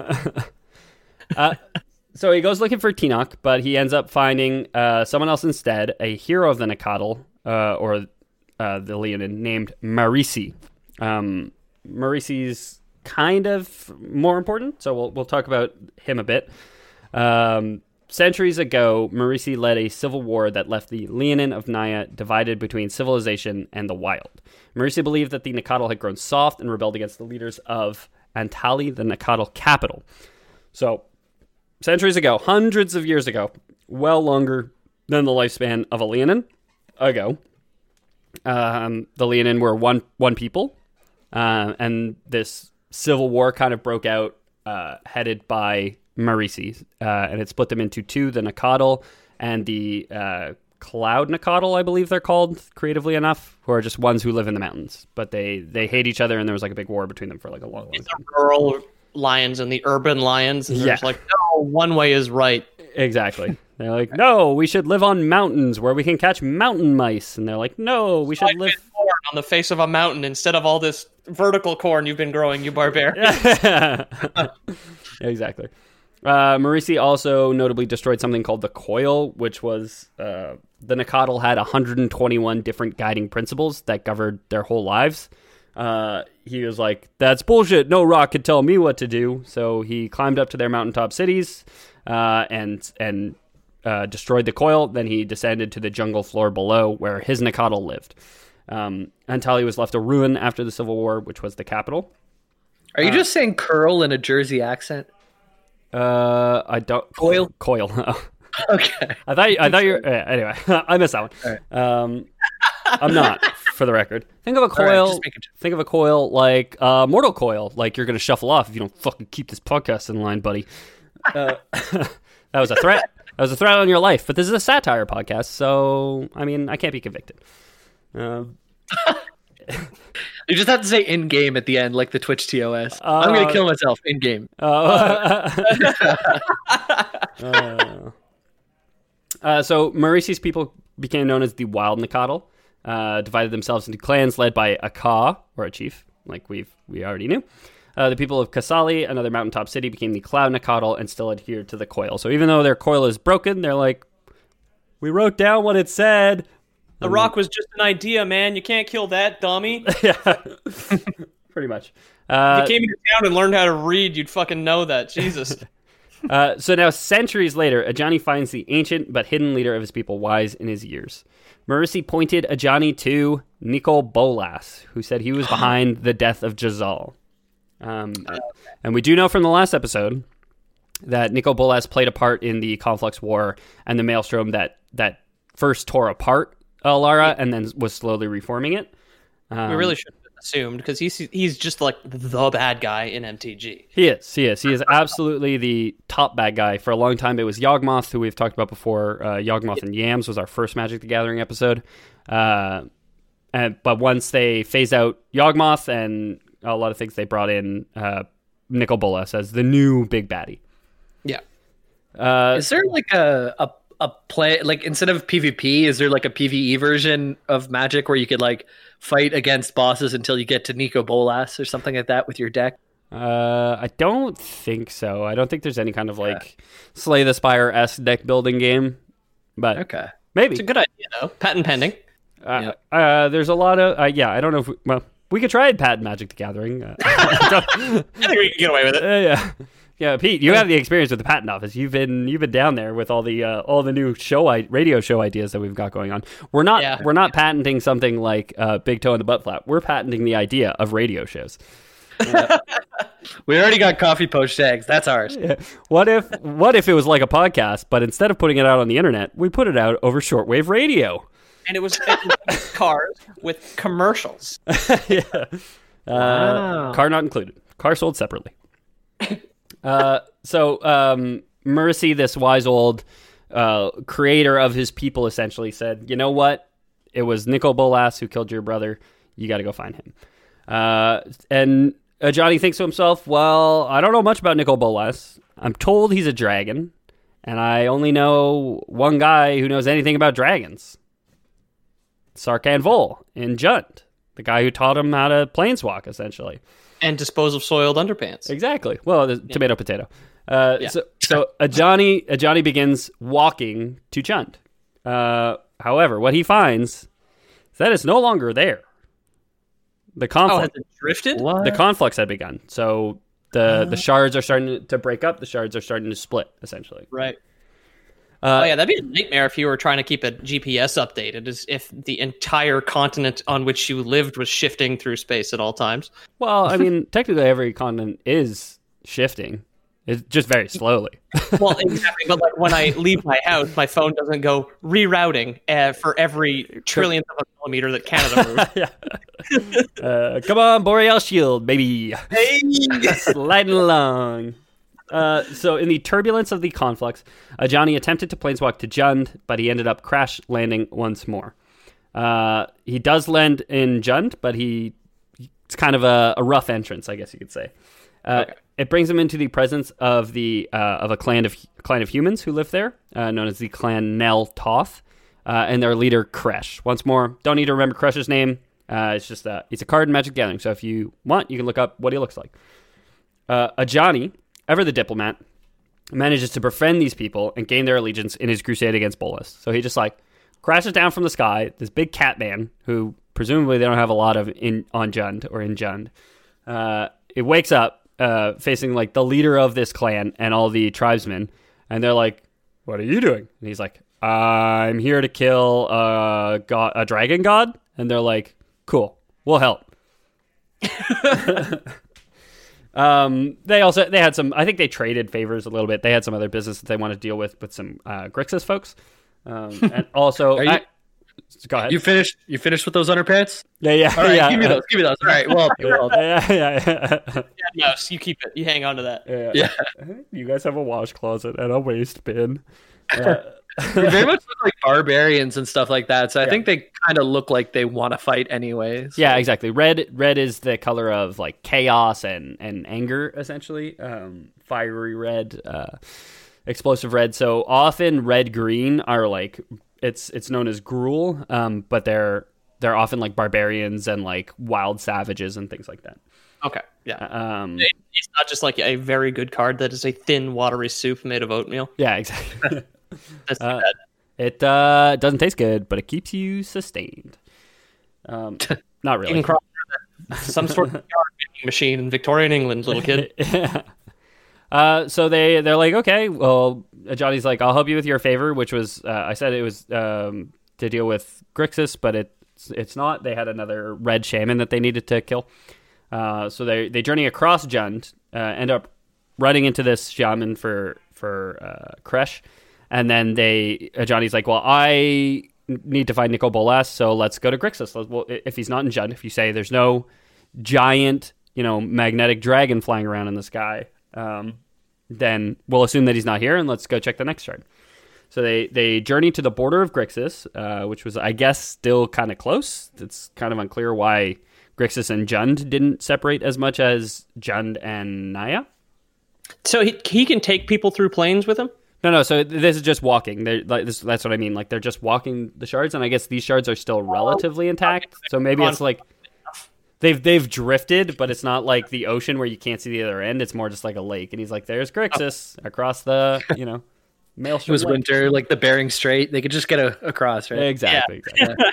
So he goes looking for Tenoch, but he ends up finding someone else instead, a hero of the Nacatl, or the Leonin, named Marisi. Marisi's kind of more important, so we'll talk about him a bit. Centuries ago, Marisi led a civil war that left the Leonin of Naya divided between civilization and the wild. Marisi believed that the Nacatl had grown soft and rebelled against the leaders of Antali, the Nacatl capital. So, centuries ago, hundreds of years ago, well longer than the lifespan of a Leonin ago, the Leonin were one people, and this civil war kind of broke out, headed by Marisi, and it split them into two, the Nacatl and the Cloud Nacatl, I believe they're called, creatively enough, who are just ones who live in the mountains, but they hate each other, and there was like a big war between them for like a long time. The rural lions and the urban lions, and there's like, no, one way is right. Exactly. They're like, no, we should live on mountains where we can catch mountain mice, and they're like, no, we should live corn on the face of a mountain instead of all this vertical corn you've been growing, you barbarian. Exactly. Marisi also notably destroyed something called the Coil, which was the Nacatl had 121 different guiding principles that governed their whole lives. he was like, "That's bullshit. No rock could tell me what to do." So he climbed up to their mountaintop cities and destroyed the coil. Then he descended to the jungle floor below, where his Nikatl lived. Until he was left a ruin after the Civil War, which was the capital. Are you just saying curl in a Jersey accent? I don't. Coil. Okay. I thought you were. Anyway, I missed that one. Right. I'm not, for the record. Think of a coil. Right, think of a coil like Mortal Coil. Like you're going to shuffle off if you don't fucking keep this podcast in line, buddy. That was a threat. That was a threat on your life. But this is a satire podcast, so I mean, I can't be convicted. You just have to say in game at the end, like the Twitch TOS. I'm going to kill myself in game. So Marisi's people became known as the Wild Nikatl, divided themselves into clans led by a Ka, or a chief, like we already knew. The people of Kasali, another mountaintop city, became the Cloud Nikatl and still adhered to the coil. So even though their coil is broken, they're like, we wrote down what it said. The rock was just an idea, man. You can't kill that, dummy. Yeah, pretty much. If you came into town and learned how to read, you'd fucking know that. Jesus. So now, centuries later, Ajani finds the ancient but hidden leader of his people wise in his years. Marisi pointed Ajani to Nicol Bolas, who said he was behind the death of Jezal. And we do know from the last episode that Nicol Bolas played a part in the Conflux War and the Maelstrom that first tore apart Alara and then was slowly reforming it. We really shouldn't have assumed, because he's just like the bad guy in MTG. He is absolutely the top bad guy. For a long time it was Yawgmoth, who we've talked about before. Yawgmoth and Yams was our first Magic the Gathering episode. But once they phased out Yawgmoth and a lot of things, they brought in Nicol Bolas as the new big baddie. Yeah. Is there like a play, like instead of PvP, is there like a PvE version of Magic where you could like fight against bosses until you get to Nicol Bolas or something like that with your deck? I don't think so. I don't think there's any kind of like Slay the Spire-esque deck building game. But okay, maybe it's a good idea though. Patent pending. There's a lot of I don't know if we could try patent Magic the Gathering. I think we can get away with it. Yeah, Pete, you have the experience with the patent office. You've been down there with all the new radio show ideas that we've got going on. We're not patenting something like Big Toe in the Butt Flap. We're patenting the idea of radio shows. We already got coffee poached eggs. That's ours. Yeah. What if it was like a podcast, but instead of putting it out on the internet, we put it out over shortwave radio? And it was cars with commercials. Yeah. Wow. Car not included. Car sold separately. So Marisi, this wise old creator of his people, essentially said, you know what? It was Nicol Bolas who killed your brother. You got to go find him. And Ajani thinks to himself, well, I don't know much about Nicol Bolas. I'm told he's a dragon, and I only know one guy who knows anything about dragons. Sarkhan Vol in Jund, the guy who taught him how to planeswalk, essentially. And dispose of soiled underpants. Exactly. Well, tomato, potato. So Ajani begins walking to Jund. However, what he finds is that it's no longer there. The conflict has it drifted? The conflicts had begun. So the shards are starting to break up. The shards are starting to split, essentially. Right. That'd be a nightmare if you were trying to keep a GPS updated, as if the entire continent on which you lived was shifting through space at all times. Well, I mean, technically every continent is shifting. It's just very slowly. Well, exactly. But like when I leave my house, my phone doesn't go rerouting for every trillionth of a millimeter that Canada moves. Come on, Boreal Shield, baby. Hey! Sliding along. So in the turbulence of the conflicts, Ajani attempted to planeswalk to Jund, but he ended up crash landing once more. He does land in Jund, but it's kind of a rough entrance, I guess you could say. Okay. It brings him into the presence of a clan of humans who live there, known as the clan Nel Toth, and their leader Kresh. Once more, don't need to remember Kresh's name. It's just he's a card in Magic the Gathering. So if you want, you can look up what he looks like. Ajani, ever the diplomat, manages to befriend these people and gain their allegiance in his crusade against Bolas. So he just crashes down from the sky, this big cat man who presumably they don't have a lot of on Jund or in Jund. It wakes up facing like the leader of this clan and all the tribesmen, and they're like, "What are you doing?" And he's like, "I'm here to kill a dragon god." And they're like, "Cool, we'll help." They had some, I think they traded favors a little bit. They had some other business that they want to deal with some Grixis folks. And also, go ahead. You finished with those underpants? Yeah. All right, yeah. Give me those. All right. Well, yeah. No, so you keep it. You hang on to that. Yeah. You guys have a wash closet and a waste bin. They very much look like barbarians and stuff like that. So I think they kind of look like they want to fight anyway. So. Yeah, exactly. Red is the color of like chaos and anger, essentially. Fiery red, explosive red. So often red green are like it's known as Gruul, but they're often like barbarians and like wild savages and things like that. Okay, yeah. It's not just like a very good card that is a thin, watery soup made of oatmeal. Yeah, exactly. That's too bad. It doesn't taste good, but it keeps you sustained. Not really. You can cross some sort of machine in Victorian England, little kid. Yeah. So they're like, okay, well, Johnny's like, I'll help you with your favor, which was I said it was to deal with Grixis, but it's not. They had another red shaman that they needed to kill. So they journey across Jund, end up running into this shaman for Kresh. And then Johnny's like, well, I need to find Nicol Bolas, so let's go to Grixis. Well, if he's not in Jund, if you say there's no giant, magnetic dragon flying around in the sky, then we'll assume that he's not here, and let's go check the next shard. So they journey to the border of Grixis, which was, I guess, still kind of close. It's kind of unclear why Grixis and Jund didn't separate as much as Jund and Naya. So he can take people through planes with him? No. So this is just walking. That's what I mean. Like they're just walking the shards, and I guess these shards are still relatively intact. So maybe it's like they've drifted, but it's not like the ocean where you can't see the other end. It's more just like a lake. And he's like, "There's Grixis across the Maelstrom." It was winter, like the Bering Strait. They could just get across, right? Exactly.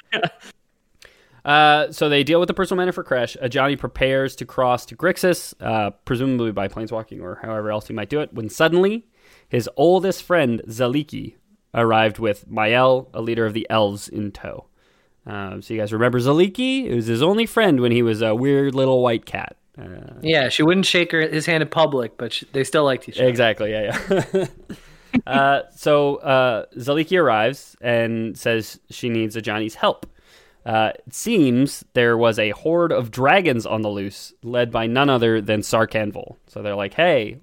So they deal with the personal mana for Kresh. Johnny prepares to cross to Grixis, presumably by planeswalking or however else he might do it, when suddenly his oldest friend, Zaliki, arrived with Mael, a leader of the elves, in tow. So you guys remember Zaliki? It was his only friend when he was a weird little white cat. Yeah, she wouldn't shake his hand in public, but they still liked each other. Exactly, yeah. So Zaliki arrives and says she needs Johnny's help. It seems there was a horde of dragons on the loose, led by none other than Sarkhan Vol. So they're like, hey,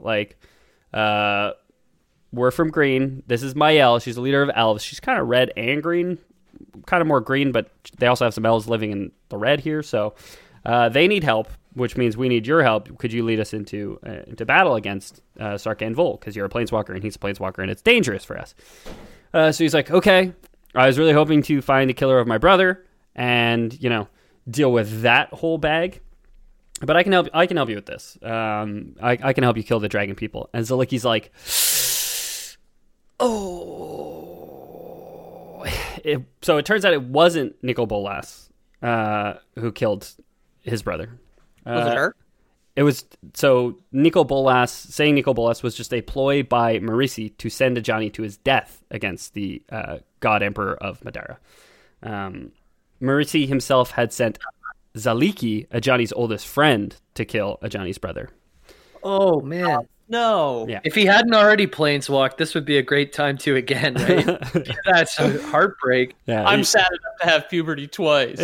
we're from Green. This is Mael. She's a leader of elves. She's kind of red and green, kind of more green, but they also have some elves living in the red here. So they need help, which means we need your help. Could you lead us into battle against Sarkhan Vol? Because you're a planeswalker and he's a planeswalker, and it's dangerous for us. So he's like, okay, I was really hoping to find the killer of my brother and, deal with that whole bag. But I can help you with this. I can help you kill the dragon people. And Zaliki's like, so it turns out it wasn't Nicol Bolas who killed his brother. Was it her? It was, so Nicol Bolas, saying Nicol Bolas was just a ploy by Marisi to send Ajani to his death against the God Emperor of Madara. Marisi himself had sent Zaliki, Ajani's oldest friend, to kill Ajani's brother. Oh, man. No. Yeah. If he hadn't already planeswalked, this would be a great time to again, right? That's a heartbreak. Yeah, I'm sad enough to have puberty twice.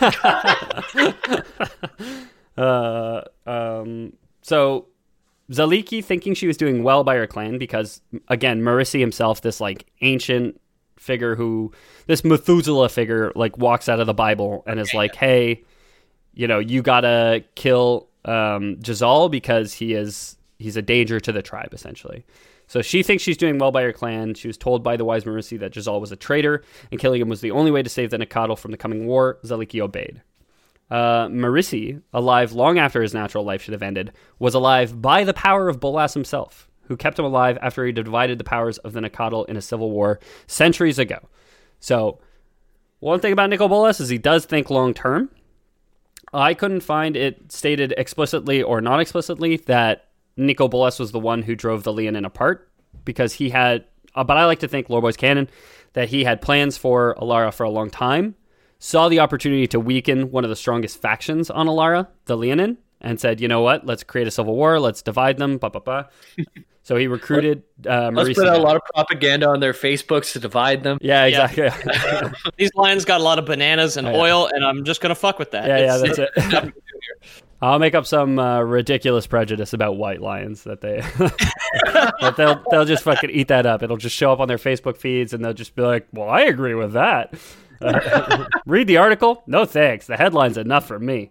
So Zaliki, thinking she was doing well by her clan, because again, Marisi himself, this ancient figure this Methuselah figure, walks out of the Bible and is like, hey, you gotta kill Jazal because he's a danger to the tribe, essentially. So she thinks she's doing well by her clan. She was told by the wise Marisi that Jazal was a traitor, and killing him was the only way to save the Nacatl from the coming war. Zaliki obeyed. Marisi, alive long after his natural life should have ended, was alive by the power of Bolas himself, who kept him alive after he divided the powers of the Nacatl in a civil war centuries ago. So One thing about Nicol Bolas is he does think long term. I couldn't find it stated explicitly or not explicitly that Nicol Bolas was the one who drove the Leonin apart, because he had, but I like to think, Lore Boys canon, that he had plans for Alara for a long time, saw the opportunity to weaken one of the strongest factions on Alara, the Leonin, and said, you know what, let's create a civil war, let's divide them, So he recruited Let's put out a lot of propaganda on their Facebooks to divide them. Yeah, exactly. Yeah. These lions got a lot of bananas and oil, and I'm just going to fuck with that. Yeah, that's it. I'll make up some ridiculous prejudice about white lions that they that they'll just fucking eat that up. It'll just show up on their Facebook feeds, and they'll just be like, well, I agree with that. Read the article? No thanks. The headline's enough for me.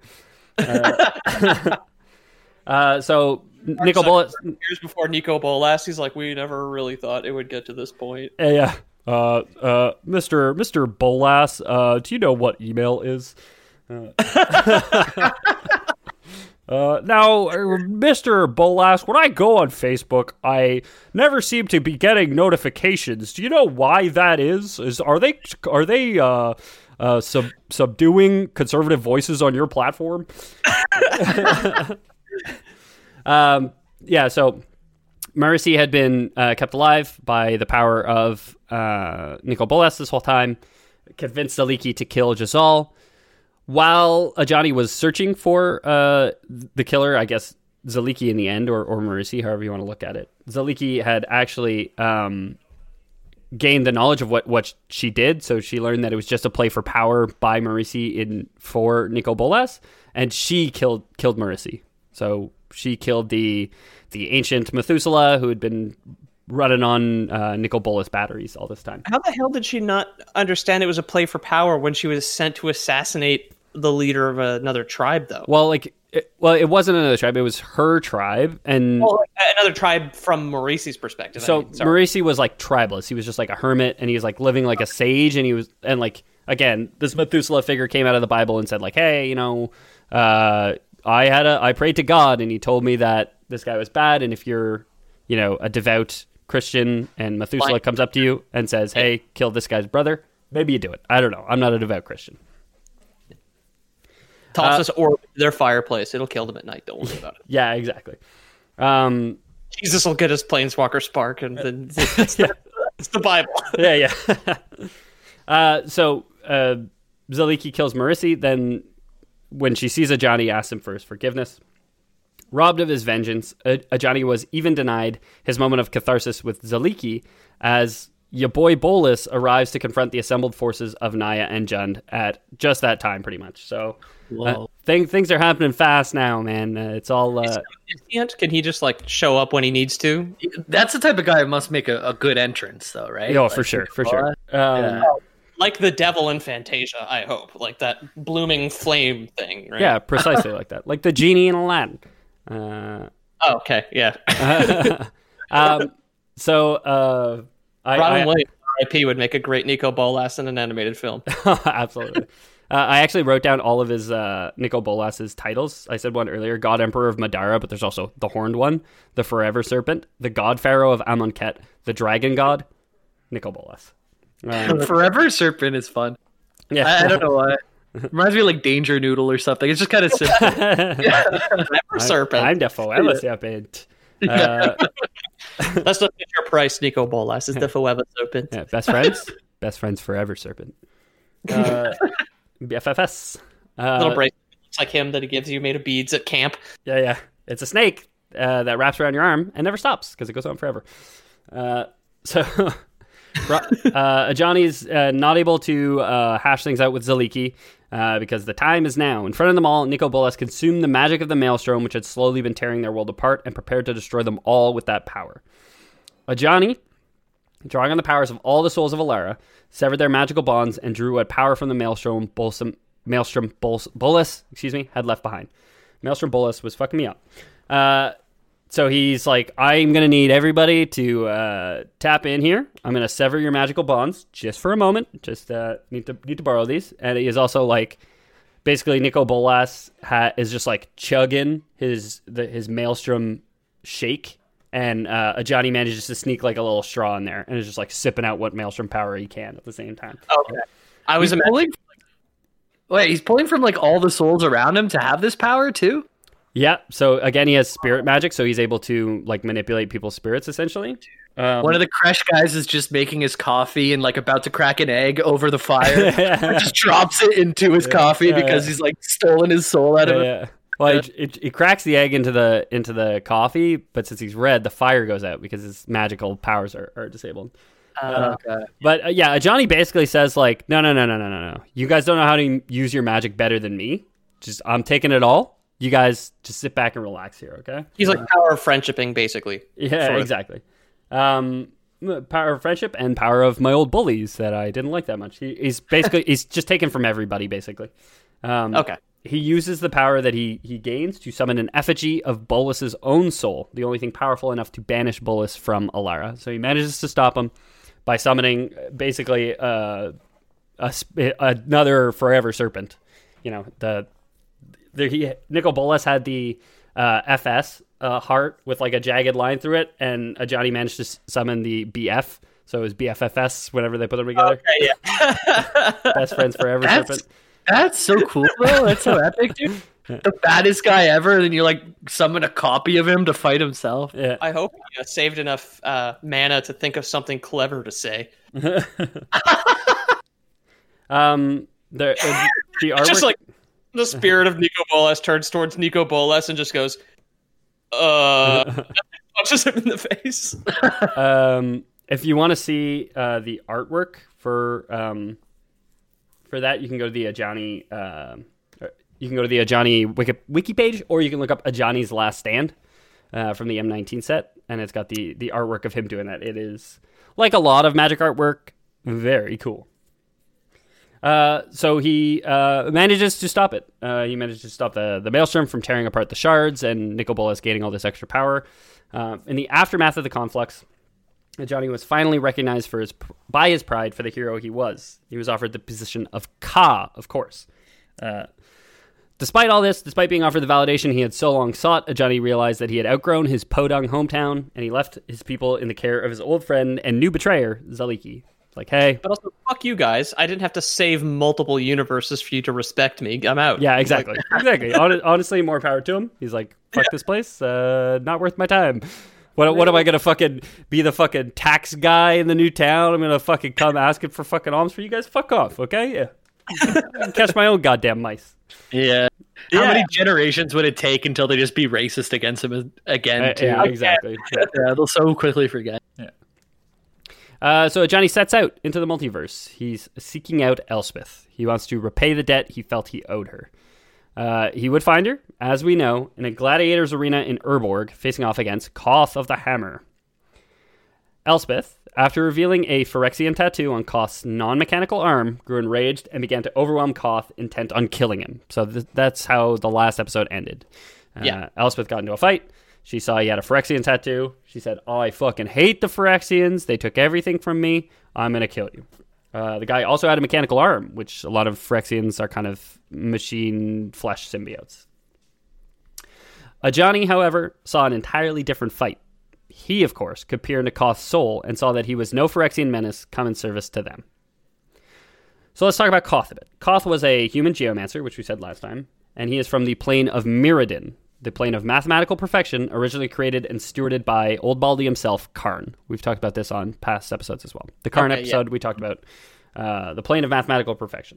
So Nicol Bolas, years before Nicol Bolas, he's like, we never really thought it would get to this point. Yeah. Mr. Bolas, do you know what email is? Now, Mr. Bolas, when I go on Facebook, I never seem to be getting notifications. Do you know why that is? Are they subduing conservative voices on your platform? So Marasi had been kept alive by the power of Nicol Bolas this whole time, convinced Zaliki to kill Jezal. While Ajani was searching for the killer, I guess Zaliki in the end, or Marasi, however you want to look at it, Zaliki had actually gained the knowledge of what she did, so she learned that it was just a play for power by Marasi for Nicol Bolas, and she killed Marasi. So she killed the ancient Methuselah who had been running on Nicol Bolas batteries all this time. How the hell did she not understand it was a play for power when she was sent to assassinate the leader of another tribe, though? Well, it wasn't another tribe; it was her tribe, and another tribe from Marasi's perspective. So Marasi was like tribalist; he was just like a hermit, and he was like living like a sage, and like again, this Methuselah figure came out of the Bible and said like, hey, you know, I prayed to God, and he told me that this guy was bad, and if you're, you know, a devout Christian and Methuselah comes up to you and says, hey, kill this guy's brother, maybe you do it. I don't know. I'm not a devout Christian. Toss this orb into their fireplace. It'll kill them at night. Don't worry about it. Yeah, exactly. Jesus will get his planeswalker spark, and then it's the Bible. Yeah. So Zaliki kills Marasi. Then when she sees Ajani, asks him for his forgiveness. Robbed of his vengeance, Ajani was even denied his moment of catharsis with Zaliki as your boy Bolas arrives to confront the assembled forces of Naya and Jund at just that time, pretty much. So things are happening fast now, man. It's all... Can he just like show up when he needs to? That's the type of guy who must make a good entrance, though, right? Oh, like, for sure. Like the devil in Fantasia, I hope. Like that blooming flame thing, right? Yeah, precisely like that. Like the genie in Aladdin. Okay, yeah. Robin Williams, RIP, would make a great Nicol Bolas in an animated film. Absolutely. I actually wrote down all of his Nicol Bolas's titles. I said one earlier, God Emperor of Madara, but there's also the Horned One, the Forever Serpent, the God Pharaoh of Amonkhet, the Dragon God, Nicol Bolas. Forever Serpent is fun. Yeah, I don't know why. Reminds me of like Danger Noodle or something. It's just kind of simple. Forever Serpent. I'm the Forever Serpent. That's the picture price. Nicol Bolas is the Forever Serpent. Yeah, best friends forever serpent. BFFS. Little bracelet looks like him that he gives you, made of beads at camp. Yeah. It's a snake that wraps around your arm and never stops because it goes on forever. Ajani's not able to hash things out with Zaliki because the time is now. In front of them all, Nicol Bolas consumed the magic of the Maelstrom, which had slowly been tearing their world apart, and prepared to destroy them all with that power. Ajani, drawing on the powers of all the souls of Alara, severed their magical bonds and drew what power from the Maelstrom Bolas had left behind. Maelstrom Bolas was fucking me up. So he's like, I'm going to need everybody to tap in here. I'm going to sever your magical bonds just for a moment. Just need to borrow these. And he is also like, basically Nicol Bolas is just like chugging his Maelstrom shake. And Ajani manages to sneak like a little straw in there and is just like sipping out what Maelstrom power he can at the same time. Okay. I was imagining. Wait, he's pulling from like all the souls around him to have this power too? Yeah. So again, he has spirit magic, so he's able to like manipulate people's spirits essentially. One of the Kresh guys is just making his coffee and like about to crack an egg over the fire. Just drops it into his coffee because he's like stolen his soul out of it. Yeah. Well, he cracks the egg into the coffee, but since he's red, the fire goes out because his magical powers are disabled. Okay. But yeah, Ajani basically says like, no. You guys don't know how to use your magic better than me. I'm taking it all. You guys just sit back and relax here, okay? He's like power of friendshiping, basically. Yeah, exactly. Power of friendship and power of my old bullies that I didn't like that much. He's just taken from everybody, basically. Okay. He uses the power that he gains to summon an effigy of Bolus's own soul, the only thing powerful enough to banish Bolus from Alara. So he manages to stop him by summoning basically another forever serpent. You know, Nicol Bolas had the FS heart with like a jagged line through it, and Ajani managed to summon the BF. So it was BFFS whenever they put them together. Okay, yeah. Best friends forever serpent. That's so cool, bro. That's so epic, dude. The baddest guy ever, and you like summon a copy of him to fight himself. Yeah. I hope he saved enough mana to think of something clever to say. The artwork... Just like the spirit of Nicol Bolas turns towards Nicol Bolas and just goes, punches him in the face. If you want to see the artwork for that, you can go to the Ajani. You can go to the Ajani wiki page, or you can look up Ajani's Last Stand from the M19 set, and it's got the artwork of him doing that. It is, like a lot of Magic artwork, very cool. So he manages to stop it. He manages to stop the Maelstrom from tearing apart the shards, and Nicol Bolas gaining all this extra power. In the aftermath of the conflux, Ajani was finally recognized by his pride for the hero he was. He was offered the position of Ka, of course. Despite all this, despite being offered the validation he had so long sought, Ajani realized that he had outgrown his Podung hometown, and he left his people in the care of his old friend and new betrayer, Zaliki. Like, hey. But also, fuck you guys. I didn't have to save multiple universes for you to respect me. I'm out. Yeah, exactly. Exactly. Honestly, more power to him. He's like, fuck this place. Not worth my time. What am I going to fucking be the fucking tax guy in the new town? I'm going to fucking come asking for fucking alms for you guys? Fuck off, okay? Yeah. Catch my own goddamn mice. Yeah. How many generations would it take until they just be racist against him again? Too? Yeah, exactly. Yeah, they'll so quickly forget. Yeah. So Ajani sets out into the multiverse. He's seeking out Elspeth. He wants to repay the debt he felt he owed her. He would find her, as we know, in a gladiators arena in Urborg, facing off against Koth of the Hammer. Elspeth, after revealing a Phyrexian tattoo on Koth's non-mechanical arm, grew enraged and began to overwhelm Koth, intent on killing him. So that's how the last episode ended. Elspeth got into a fight. She saw he had a Phyrexian tattoo. She said, "Oh, I fucking hate the Phyrexians. They took everything from me. I'm going to kill you." The guy also had a mechanical arm, which a lot of Phyrexians are kind of machine flesh symbiotes. Ajani, however, saw an entirely different fight. He, of course, could peer into Koth's soul and saw that he was no Phyrexian menace come in service to them. So let's talk about Koth a bit. Koth was a human geomancer, which we said last time, and he is from the plane of Mirrodin, the plane of mathematical perfection, originally created and stewarded by Old Baldy himself, Karn. We've talked about this on past episodes as well. The Karn episode, we talked about the plane of mathematical perfection.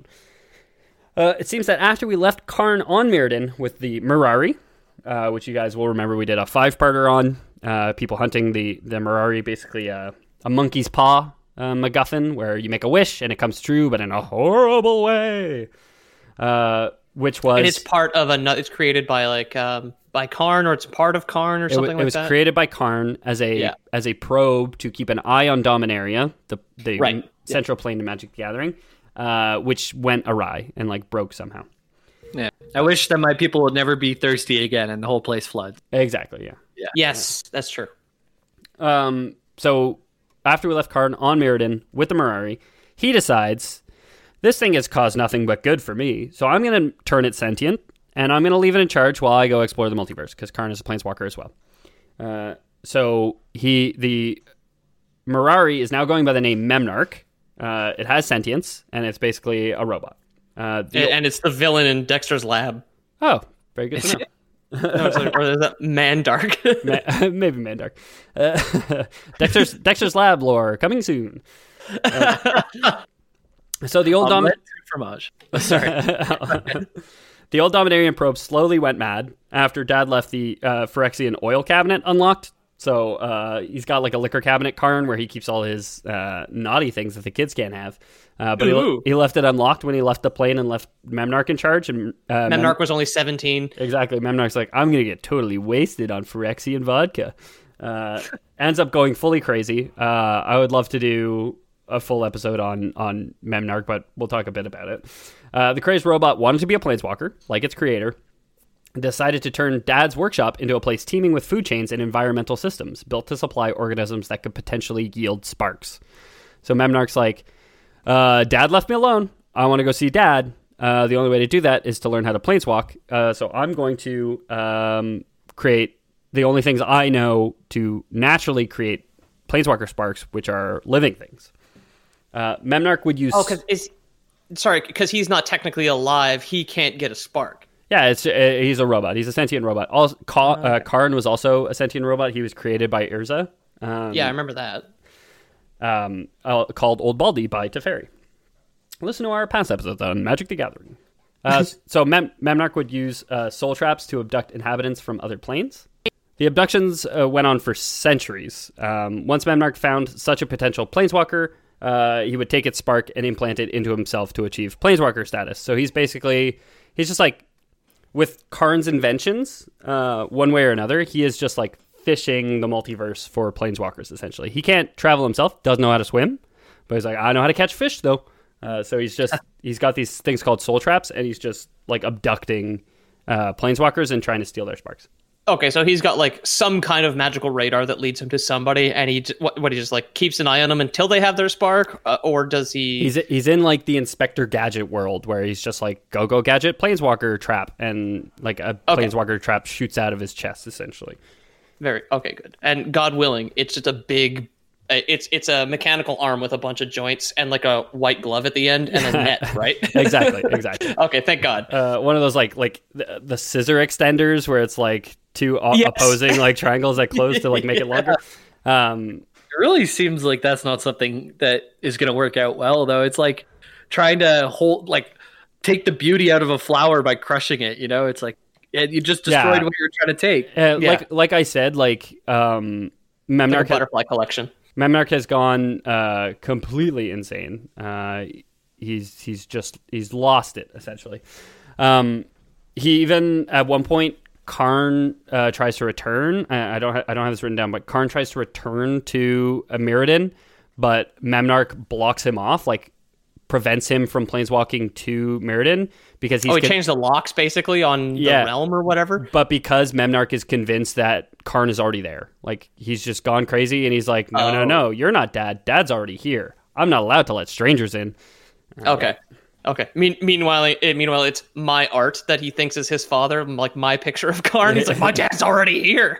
It seems that after we left Karn on Mirrodin with the Mirari, which you guys will remember we did a 5-parter on, people hunting the Mirari, basically a monkey's paw MacGuffin, where you make a wish and it comes true, but in a horrible way. Which was... And it's part of it's created by by Karn, or it's part of Karn or something like that? It was created by Karn as a probe to keep an eye on Dominaria, the central plane to Magic the Gathering, which went awry and broke somehow. Yeah, I wish that my people would never be thirsty again and the whole place floods. Exactly, yeah. Yes, that's true. So after we left Karn on Mirrodin with the Mirari, he decides, this thing has caused nothing but good for me, so I'm going to turn it sentient, and I'm going to leave it in charge while I go explore the multiverse, because Karn is a planeswalker as well. So the Mirari is now going by the name Memnarch, It has sentience, and it's basically a robot. And it's the villain in Dexter's Lab. Oh, very good to know. No, or is that Mandark? Maybe Mandark. Dexter's Lab lore coming soon. So the old fromage. Sorry. The old Dominarian probe slowly went mad after Dad left the Phyrexian oil cabinet unlocked. So he's got like a liquor cabinet, Karn, where he keeps all his naughty things that the kids can't have. But he left it unlocked when he left the plane and left Memnarch in charge. And Memnarch was only 17. Exactly. Memnarch's like, I'm going to get totally wasted on Phyrexian vodka. Ends up going fully crazy. I would love to do a full episode on Memnarch, but we'll talk a bit about it. The crazed robot wanted to be a planeswalker, like its creator, decided to turn Dad's workshop into a place teeming with food chains and environmental systems built to supply organisms that could potentially yield sparks. So Memnarch's like, Dad left me alone. I want to go see Dad. The only way to do that is to learn how to planeswalk. So I'm going to create the only things I know to naturally create planeswalker sparks, which are living things. Memnarch would use... because he's not technically alive, he can't get a spark. Yeah, he's a robot. He's a sentient robot. Karn was also a sentient robot. He was created by Urza. Yeah, I remember that. Called Old Baldy by Teferi. Listen to our past episodes on Magic the Gathering. So Memnarch would use soul traps to abduct inhabitants from other planes. The abductions went on for centuries. Once Memnarch found such a potential planeswalker, he would take its spark and implant it into himself to achieve planeswalker status. So he's just like, with Karn's inventions, one way or another, he is just like fishing the multiverse for planeswalkers, essentially. He can't travel himself, doesn't know how to swim, but he's like, I know how to catch fish, though. So he's got these things called soul traps, and he's just like abducting planeswalkers and trying to steal their sparks. Okay, so he's got like some kind of magical radar that leads him to somebody, and he just like keeps an eye on them until they have their spark, or does he? He's in like the Inspector Gadget world where he's just like go Gadget planeswalker trap, and like a planeswalker trap shoots out of his chest essentially. Good. And God willing, it's just a big. It's a mechanical arm with a bunch of joints and like a white glove at the end and a net, right? Exactly. Okay, thank God. One of those like the scissor extenders where it's like two opposing like triangles that close to like make it longer. It really seems like that's not something that is going to work out well, though. It's like trying to take the beauty out of a flower by crushing it. You know, it's like you just destroyed what you're trying to take. Like I said, Memnarch butterfly collection. Memnarch has gone completely insane. He's lost it essentially. He even at one point Karn tries to return. I don't have this written down, but Karn tries to return to Mirrodin, but Memnarch blocks him off, like prevents him from planeswalking to Mirrodin because he changed the locks basically on the realm or whatever. But because Memnarch is convinced that Karn is already there, like he's just gone crazy and he's like, no, you're not Dad. Dad's already here. I'm not allowed to let strangers in. Okay. Meanwhile, it's my art that he thinks is his father, like my picture of Karn. He's like, my dad's already here.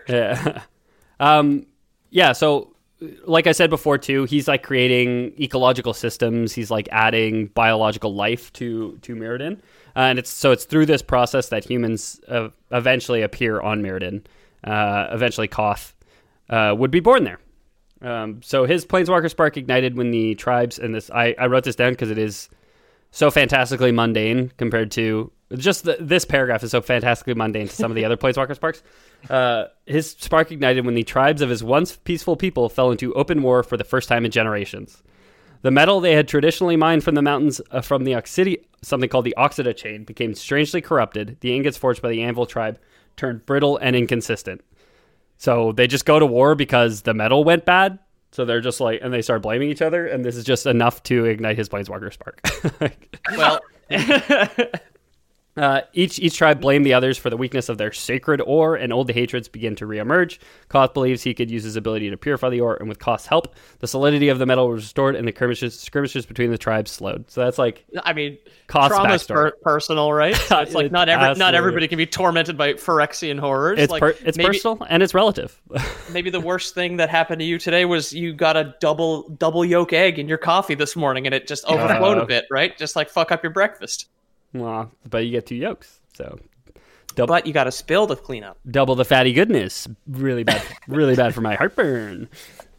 Yeah. So, like I said before, too, he's like creating ecological systems. He's like adding biological life to Mirrodin, and it's through this process that humans eventually appear on Mirrodin. Eventually, Koth would be born there. So his Planeswalker Spark ignited when the tribes, and this I wrote this down because it is so fantastically mundane compared to just this paragraph is so fantastically mundane to some of the other Planeswalker Sparks. His spark ignited when the tribes of his once peaceful people fell into open war for the first time in generations. The metal they had traditionally mined from the mountains from the something called the Oxida chain, became strangely corrupted. The ingots forged by the Anvil tribe turned brittle and inconsistent. So they just go to war because the metal went bad. So they're just like, and they start blaming each other, and this is just enough to ignite his Planeswalker Spark. Well, Each tribe blamed the others for the weakness of their sacred ore, and old hatreds begin to reemerge. Koth believes he could use his ability to purify the ore, and with Koth's help, the solidity of the metal was restored, and the skirmishes between the tribes slowed. So that's like, I mean, Koth's trauma's backstory. Personal, right? So it's like not everybody can be tormented by Phyrexian horrors. It's personal and it's relative. Maybe the worst thing that happened to you today was you got a double yolk egg in your coffee this morning, and it just overflowed a bit, right? Just like fuck up your breakfast. Well, but you get 2 yolks, so. But you got to spill to clean up. Double the fatty goodness. Really bad for my heartburn.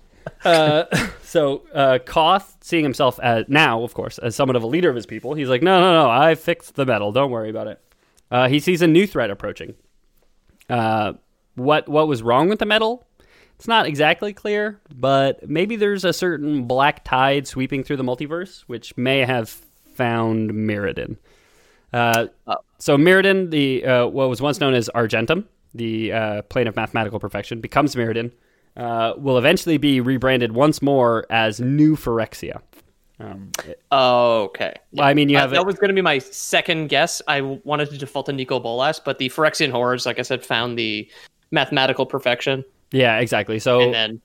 So Koth, seeing himself now, of course, as somewhat of a leader of his people, he's like, no, I fixed the metal. Don't worry about it. He sees a new threat approaching. What was wrong with the metal? It's not exactly clear, but maybe there's a certain black tide sweeping through the multiverse, which may have found Mirrodin. So Mirrodin, the what was once known as Argentum, the plane of mathematical perfection, becomes Mirrodin. Will eventually be rebranded once more as New Phyrexia. Okay. Well, I mean, that was going to be my second guess. I wanted to default to Nicol Bolas, but the Phyrexian horrors, like I said, found the mathematical perfection. Yeah, exactly. So, and then,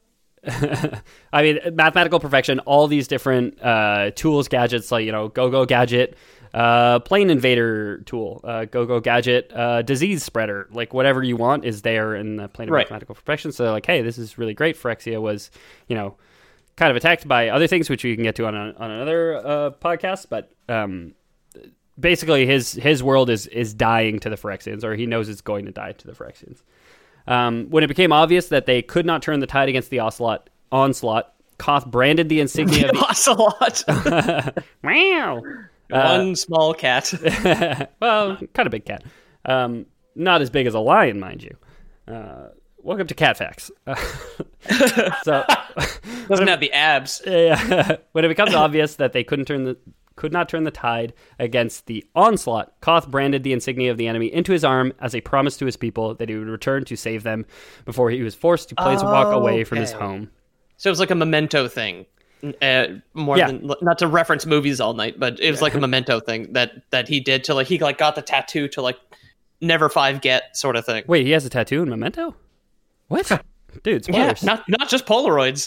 I mean, mathematical perfection. All these different tools, gadgets, like Go-Go Gadget. Plane Invader tool, Go-Go Gadget, disease spreader, like whatever you want is there in the plane of mathematical perfection. So they're like, hey, this is really great. Phyrexia was, kind of attacked by other things, which we can get to on another podcast. But basically, his world is dying to the Phyrexians, or he knows it's going to die to the Phyrexians. When it became obvious that they could not turn the tide against the onslaught, Koth branded the insignia of the Ocelot. Wow. One small cat. Well, kind of big cat. Not as big as a lion, mind you. Welcome to Cat Facts. So doesn't have the abs. When it becomes obvious that they could not turn the tide against the onslaught, Koth branded the insignia of the enemy into his arm as a promise to his people that he would return to save them before he was forced to walk away from his home. So it was like a memento thing. More than, not to reference movies all night, but it was like a memento thing that he did to he got the tattoo to never forget sort of thing. Wait, he has a tattoo in Memento? What? Dude, spoilers. Yeah, not just Polaroids.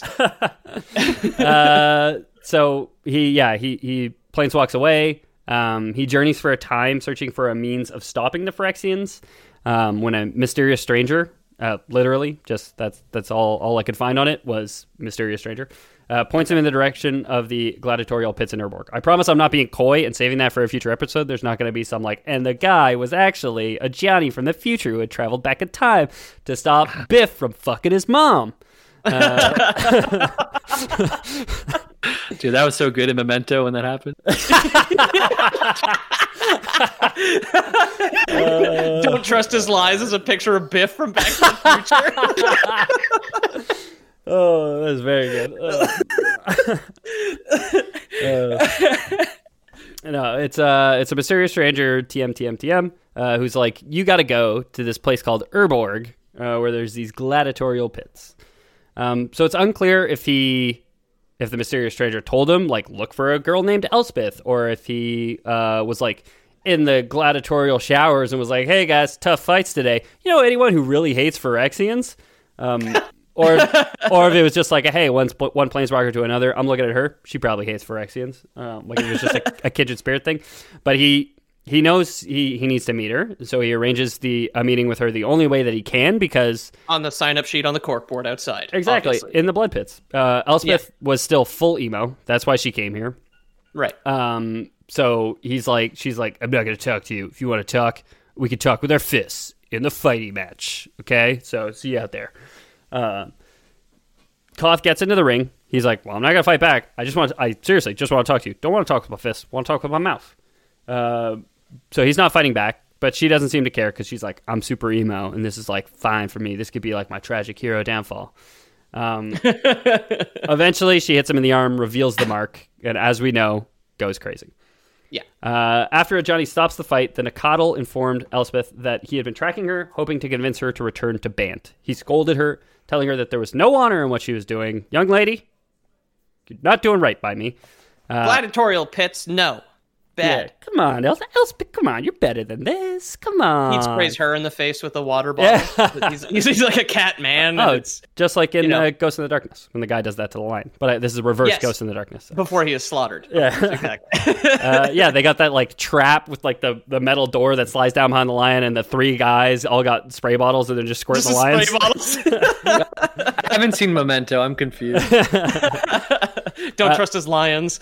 So he planeswalks away. He journeys for a time searching for a means of stopping the Phyrexians when a mysterious stranger, literally, just that's all I could find on it was mysterious stranger, points him in the direction of the gladiatorial pits in Urborg. I promise I'm not being coy and saving that for a future episode. There's not going to be some and the guy was actually a Johnny from the future who had traveled back in time to stop Biff from fucking his mom. Dude, that was so good in Memento when that happened. Don't trust his lies as a picture of Biff from Back to the Future. Oh, that's very good. No, it's a mysterious stranger, TM, who's like, you got to go to this place called Urborg, where there's these gladiatorial pits. So it's unclear if the mysterious stranger told him, look for a girl named Elspeth, or if he was in the gladiatorial showers and was like, hey guys, tough fights today. Anyone who really hates Phyrexians? Or if it was just hey, one planeswalker to another, I'm looking at her, she probably hates Phyrexians. It was just a kindred spirit thing. But he knows he needs to meet her, so he arranges a meeting with her the only way that he can, because on the sign-up sheet on the corkboard outside. Exactly, obviously. In the blood pits. Elspeth was still full emo. That's why she came here. Right. So she's like, I'm not going to talk to you. If you want to talk, we can talk with our fists in the fighting match. Okay? So see you out there. Koth gets into the ring. He's like, well, I'm not going to fight back. I seriously just want to talk to you. Don't want to talk with my fist. Want to talk with my mouth. So he's not fighting back, but she doesn't seem to care because she's like, I'm super emo, and this is fine for me. This could be my tragic hero downfall. Eventually, she hits him in the arm, reveals the mark, and as we know, goes crazy. Yeah. After Johnny stops the fight, the Nacatl informed Elspeth that he had been tracking her, hoping to convince her to return to Bant. He scolded her, telling her that there was no honor in what she was doing. Young lady, you're not doing right by me. Gladiatorial pits, no. Bad. Yeah, come on, Elspeth, come on, you're better than this. Come on. He sprays her in the face with a water bottle. Yeah. he's like a cat man. Oh, it's just like in Ghost in the Darkness when the guy does that to the lion. But this is reverse Ghost in the Darkness. So. Before he is slaughtered. Yeah. Exactly. Yeah, they got that like trap with like the metal door that slides down behind the lion, and the three guys all got spray bottles and they're just squirting the lions. Spray bottles. I haven't seen Memento. I'm confused. Don't trust his lions.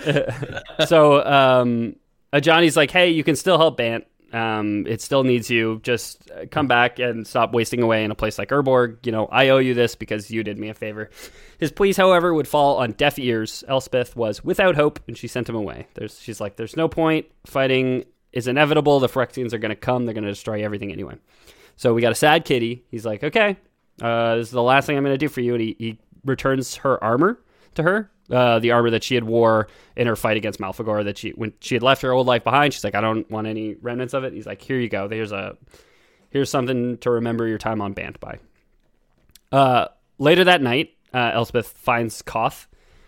So, Johnny's like, hey, you can still help Bant. It still needs you. Just come back and stop wasting away in a place like Urborg. You know, I owe you this because you did me a favor. His pleas, however, would fall on deaf ears. Elspeth was without hope, and she sent him away. She's like, there's no point. Fighting is inevitable. The Phyrexians are going to come. They're going to destroy everything anyway. So we got a sad kitty. He's like, okay, this is the last thing I'm going to do for you. And he returns her armor to her. The armor that she had wore in her fight against Malfagor, that when she had left her old life behind, she's like, I don't want any remnants of it. He's like, here you go. Here's something to remember your time on Bant by. Later that night, Elspeth finds Koth.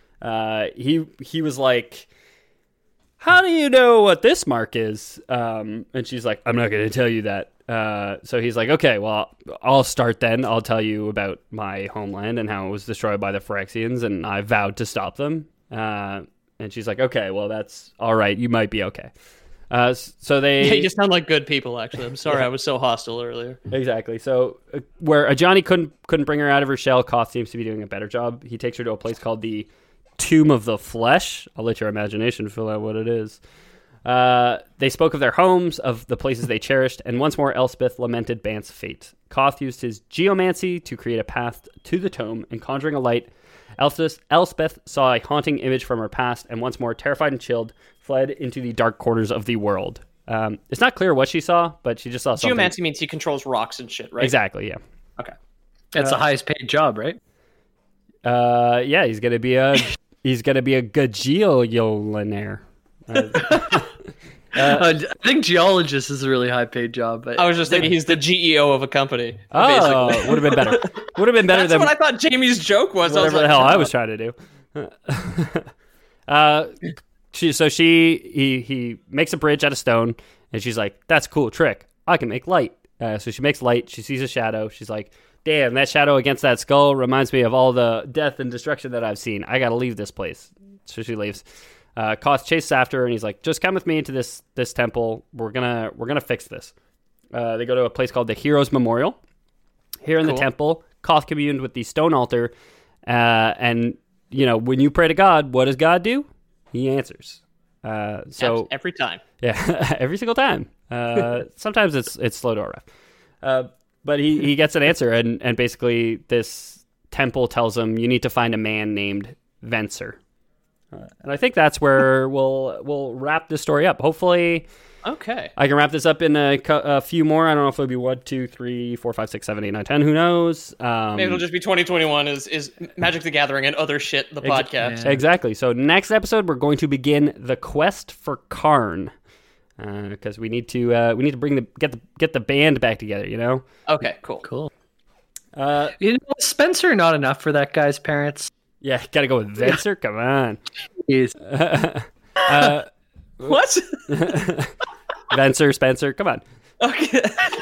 He was like, how do you know what this mark is? And she's like, I'm not going to tell you that. So he's like, okay, well, I'll start then. I'll tell you about my homeland and how it was destroyed by the Phyrexians, and I vowed to stop them. And she's like, okay, well, that's all right. You might be okay. So they... Yeah, you sound like good people, actually. I'm sorry I was so hostile earlier. Exactly. So where Johnny couldn't bring her out of her shell, Koth seems to be doing a better job. He takes her to a place called the Tomb of the Flesh. I'll let your imagination fill out what it is. They spoke of their homes, of the places they cherished, and once more Elspeth lamented Bant's fate. Koth used his geomancy to create a path to the tome, and conjuring a light, Elspeth saw a haunting image from her past, and once more, terrified and chilled, fled into the dark corners of the world. It's not clear what she saw, but she just saw something. Geomancy means he controls rocks and shit, right? Exactly, yeah. Okay. That's the highest paid job, right? Yeah, he's gonna be a Gagiolenaire. I think geologist is a really high paid job. But I was just thinking he's the GEO of a company. Oh, would have been better. Would have been better than what I thought Jamie's joke was. Whatever the hell I was trying to do. He makes a bridge out of stone, and she's like, "That's a cool trick. I can make light." So she makes light. She sees a shadow. She's like, "Damn, that shadow against that skull reminds me of all the death and destruction that I've seen. I gotta leave this place." So she leaves. Koth chases after her, and he's like, "Just come with me to this temple. We're gonna fix this." They go to a place called the Heroes Memorial. Here in the temple, Koth communed with the stone altar, and you know, when you pray to God, what does God do? He answers. So every time, yeah, every single time. Sometimes it's slow to arrive, but he gets an answer, and basically this temple tells him you need to find a man named Venser. And I think that's where we'll wrap this story up. Hopefully, okay, I can wrap this up in a few more. I don't know if it'll be 1, 2, 3, 4, 5, 6, 7, 8, 9, 10. Who knows? Maybe it'll just be 2021 is Magic the Gathering and other shit. The podcast. Yeah. Exactly. So next episode, we're going to begin the quest for Karn, because we need to bring get the band back together. You know. Okay. Cool. Spencer not enough for that guy's parents. Yeah, gotta go with Venser. Come on. What? Venser, Spencer. Come on. Okay.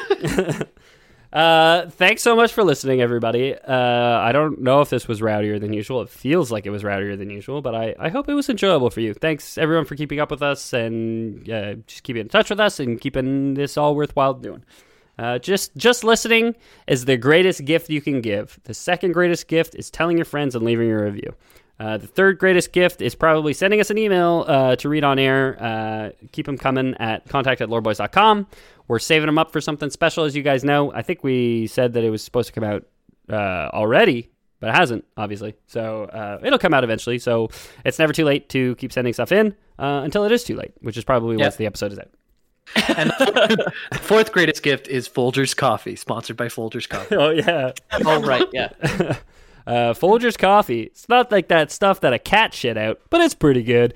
Thanks so much for listening, everybody. I don't know if this was rowdier than usual. It feels like it was rowdier than usual, but I hope it was enjoyable for you. Thanks, everyone, for keeping up with us and just keeping in touch with us and keeping this all worthwhile doing. Just listening is the greatest gift you can give. The second greatest gift is telling your friends and leaving a review. The third greatest gift is probably sending us an email to read on air. Keep them coming at contact@loreboys.com. We're saving them up for something special, as you guys know. I think we said that it was supposed to come out already, but it hasn't, obviously. So it'll come out eventually. So it's never too late to keep sending stuff in until it is too late, which is probably once the episode is out. And the fourth greatest gift is Folgers Coffee, sponsored by Folgers Coffee. Oh, yeah. Oh, right, yeah. Folgers Coffee. It's not like that stuff that a cat shit out, but it's pretty good.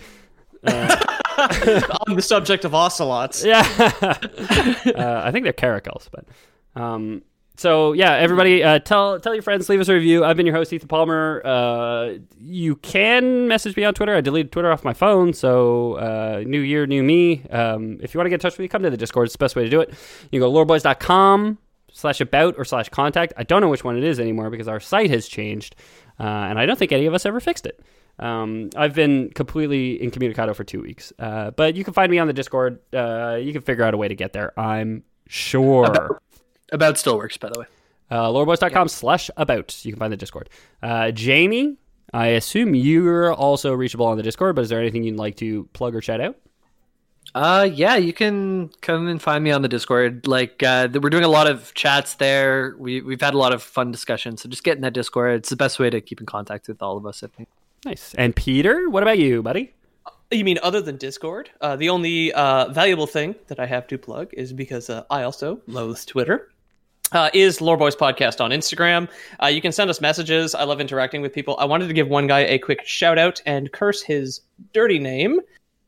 On the subject of ocelots. Yeah. I think they're caracals, but... So yeah, everybody, tell your friends, leave us a review. I've been your host, Ethan Palmer. You can message me on Twitter. I deleted Twitter off my phone, so new year, new me. If you want to get in touch with me, come to the Discord. It's the best way to do it. You can go loreboys.com/about or /contact. I don't know which one it is anymore because our site has changed, and I don't think any of us ever fixed it. I've been completely incommunicado for 2 weeks, but you can find me on the Discord. You can figure out a way to get there, I'm sure. About still works, by the way. loreboys.com/about. You can find the Discord. Jamie, I assume you're also reachable on the Discord, but is there anything you'd like to plug or shout out? Yeah, you can come and find me on the Discord. Like, we're doing a lot of chats there. We've had a lot of fun discussions, so just get in that Discord. It's the best way to keep in contact with all of us, I think. Nice. And Peter, what about you, buddy? You mean other than Discord? The only valuable thing that I have to plug is because I also loathe Twitter. Is Loreboys Podcast on Instagram. You can send us messages. I love interacting with people. I wanted to give one guy a quick shout out and curse his dirty name,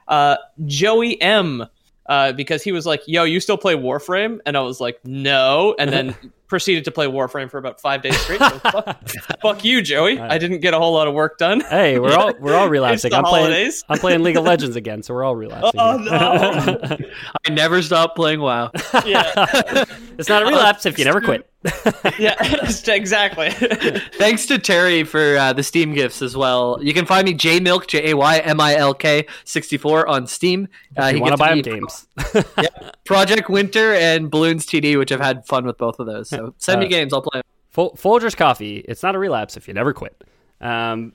Joey M, because he was like, yo, you still play Warframe? And I was like, no. And then proceeded to play Warframe for about 5 days straight. So fuck you, Joey. I didn't get a whole lot of work done. Hey, we're all relapsing. I'm playing League of Legends again, so we're all relapsing. Oh no! I never stopped playing WoW. Yeah, it's not a relapse if you never quit. Yeah, exactly. Thanks to Terry for the Steam gifts as well. You can find me JMilk, JAYMILK 64 on Steam. You want to buy them games. Project Winter and Balloons TD, which I've had fun with both of those. So send me games, I'll play them. Folgers Coffee. It's not a relapse if you never quit. I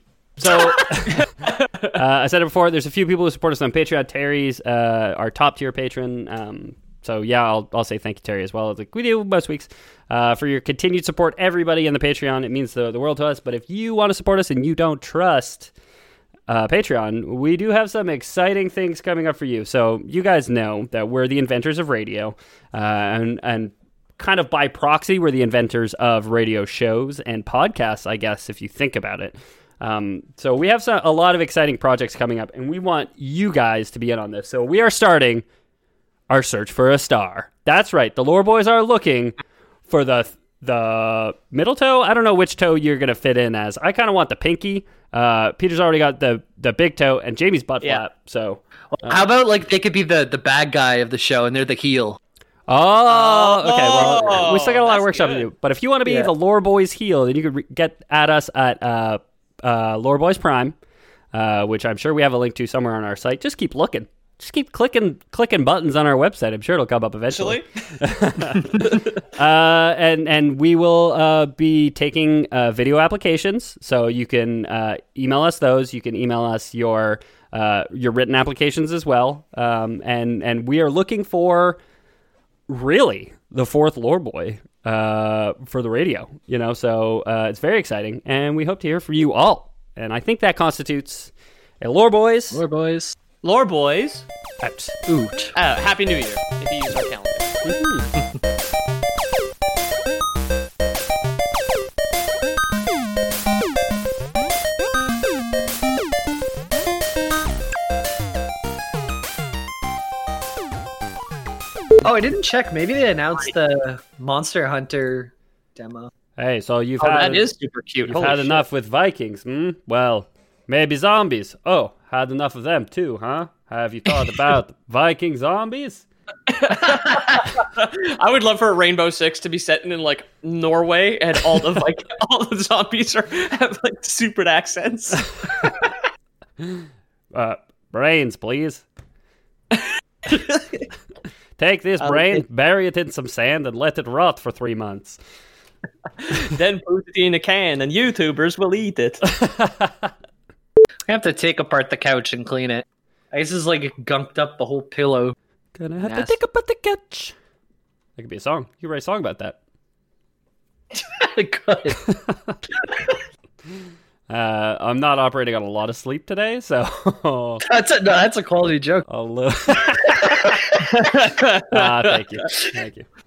said it before. There's a few people who support us on Patreon. Terry's our top tier patron. So yeah, I'll say thank you, Terry, as well. Like we do most weeks, for your continued support. Everybody in the Patreon, it means the world to us. But if you want to support us and you don't trust Patreon, we do have some exciting things coming up for you. So you guys know that we're the inventors of radio, and kind of by proxy, we're the inventors of radio shows and podcasts, I guess, if you think about it. So we have a lot of exciting projects coming up, and we want you guys to be in on this. So we are starting our search for a star. That's right. The Lore Boys are looking for the middle toe. I don't know which toe you're going to fit in as. I kind of want the pinky. Peter's already got the big toe, and Jamie's butt flap. So how about like they could be the bad guy of the show, and they're the heel. Oh, okay. Well, we still got a lot of workshop to do. But if you want to be the Lore Boys heel, then you could get at us at Lore Boys Prime, which I'm sure we have a link to somewhere on our site. Just keep looking. Just keep clicking buttons on our website. I'm sure it'll come up eventually. And we will be taking video applications. So you can email us those. You can email us your written applications as well. And we are looking for really the fourth Lore Boy for the radio. So it's very exciting, and we hope to hear from you all. And I think that constitutes a Lore Boys. Lore Boys. Lore Boys. Out. Oot. Happy New Year, if you use our calendar. Oh, I didn't check. Maybe they announced the Monster Hunter demo. Hey, so you've had... that is super cute. You've had enough with Vikings, Well, maybe zombies. Oh, had enough of them too, huh? Have you thought about Viking zombies? I would love for Rainbow Six to be set in like Norway, and all the zombies have like super accents. Brains, please. Take this brain, bury it in some sand, and let it rot for 3 months. Then put it in a can, and YouTubers will eat it. I have to take apart the couch and clean it. Ice is like gunked up the whole pillow. Gonna have to take apart the couch. That could be a song. You could write a song about that. Good. I'm not operating on a lot of sleep today, so that's a quality joke. Thank you.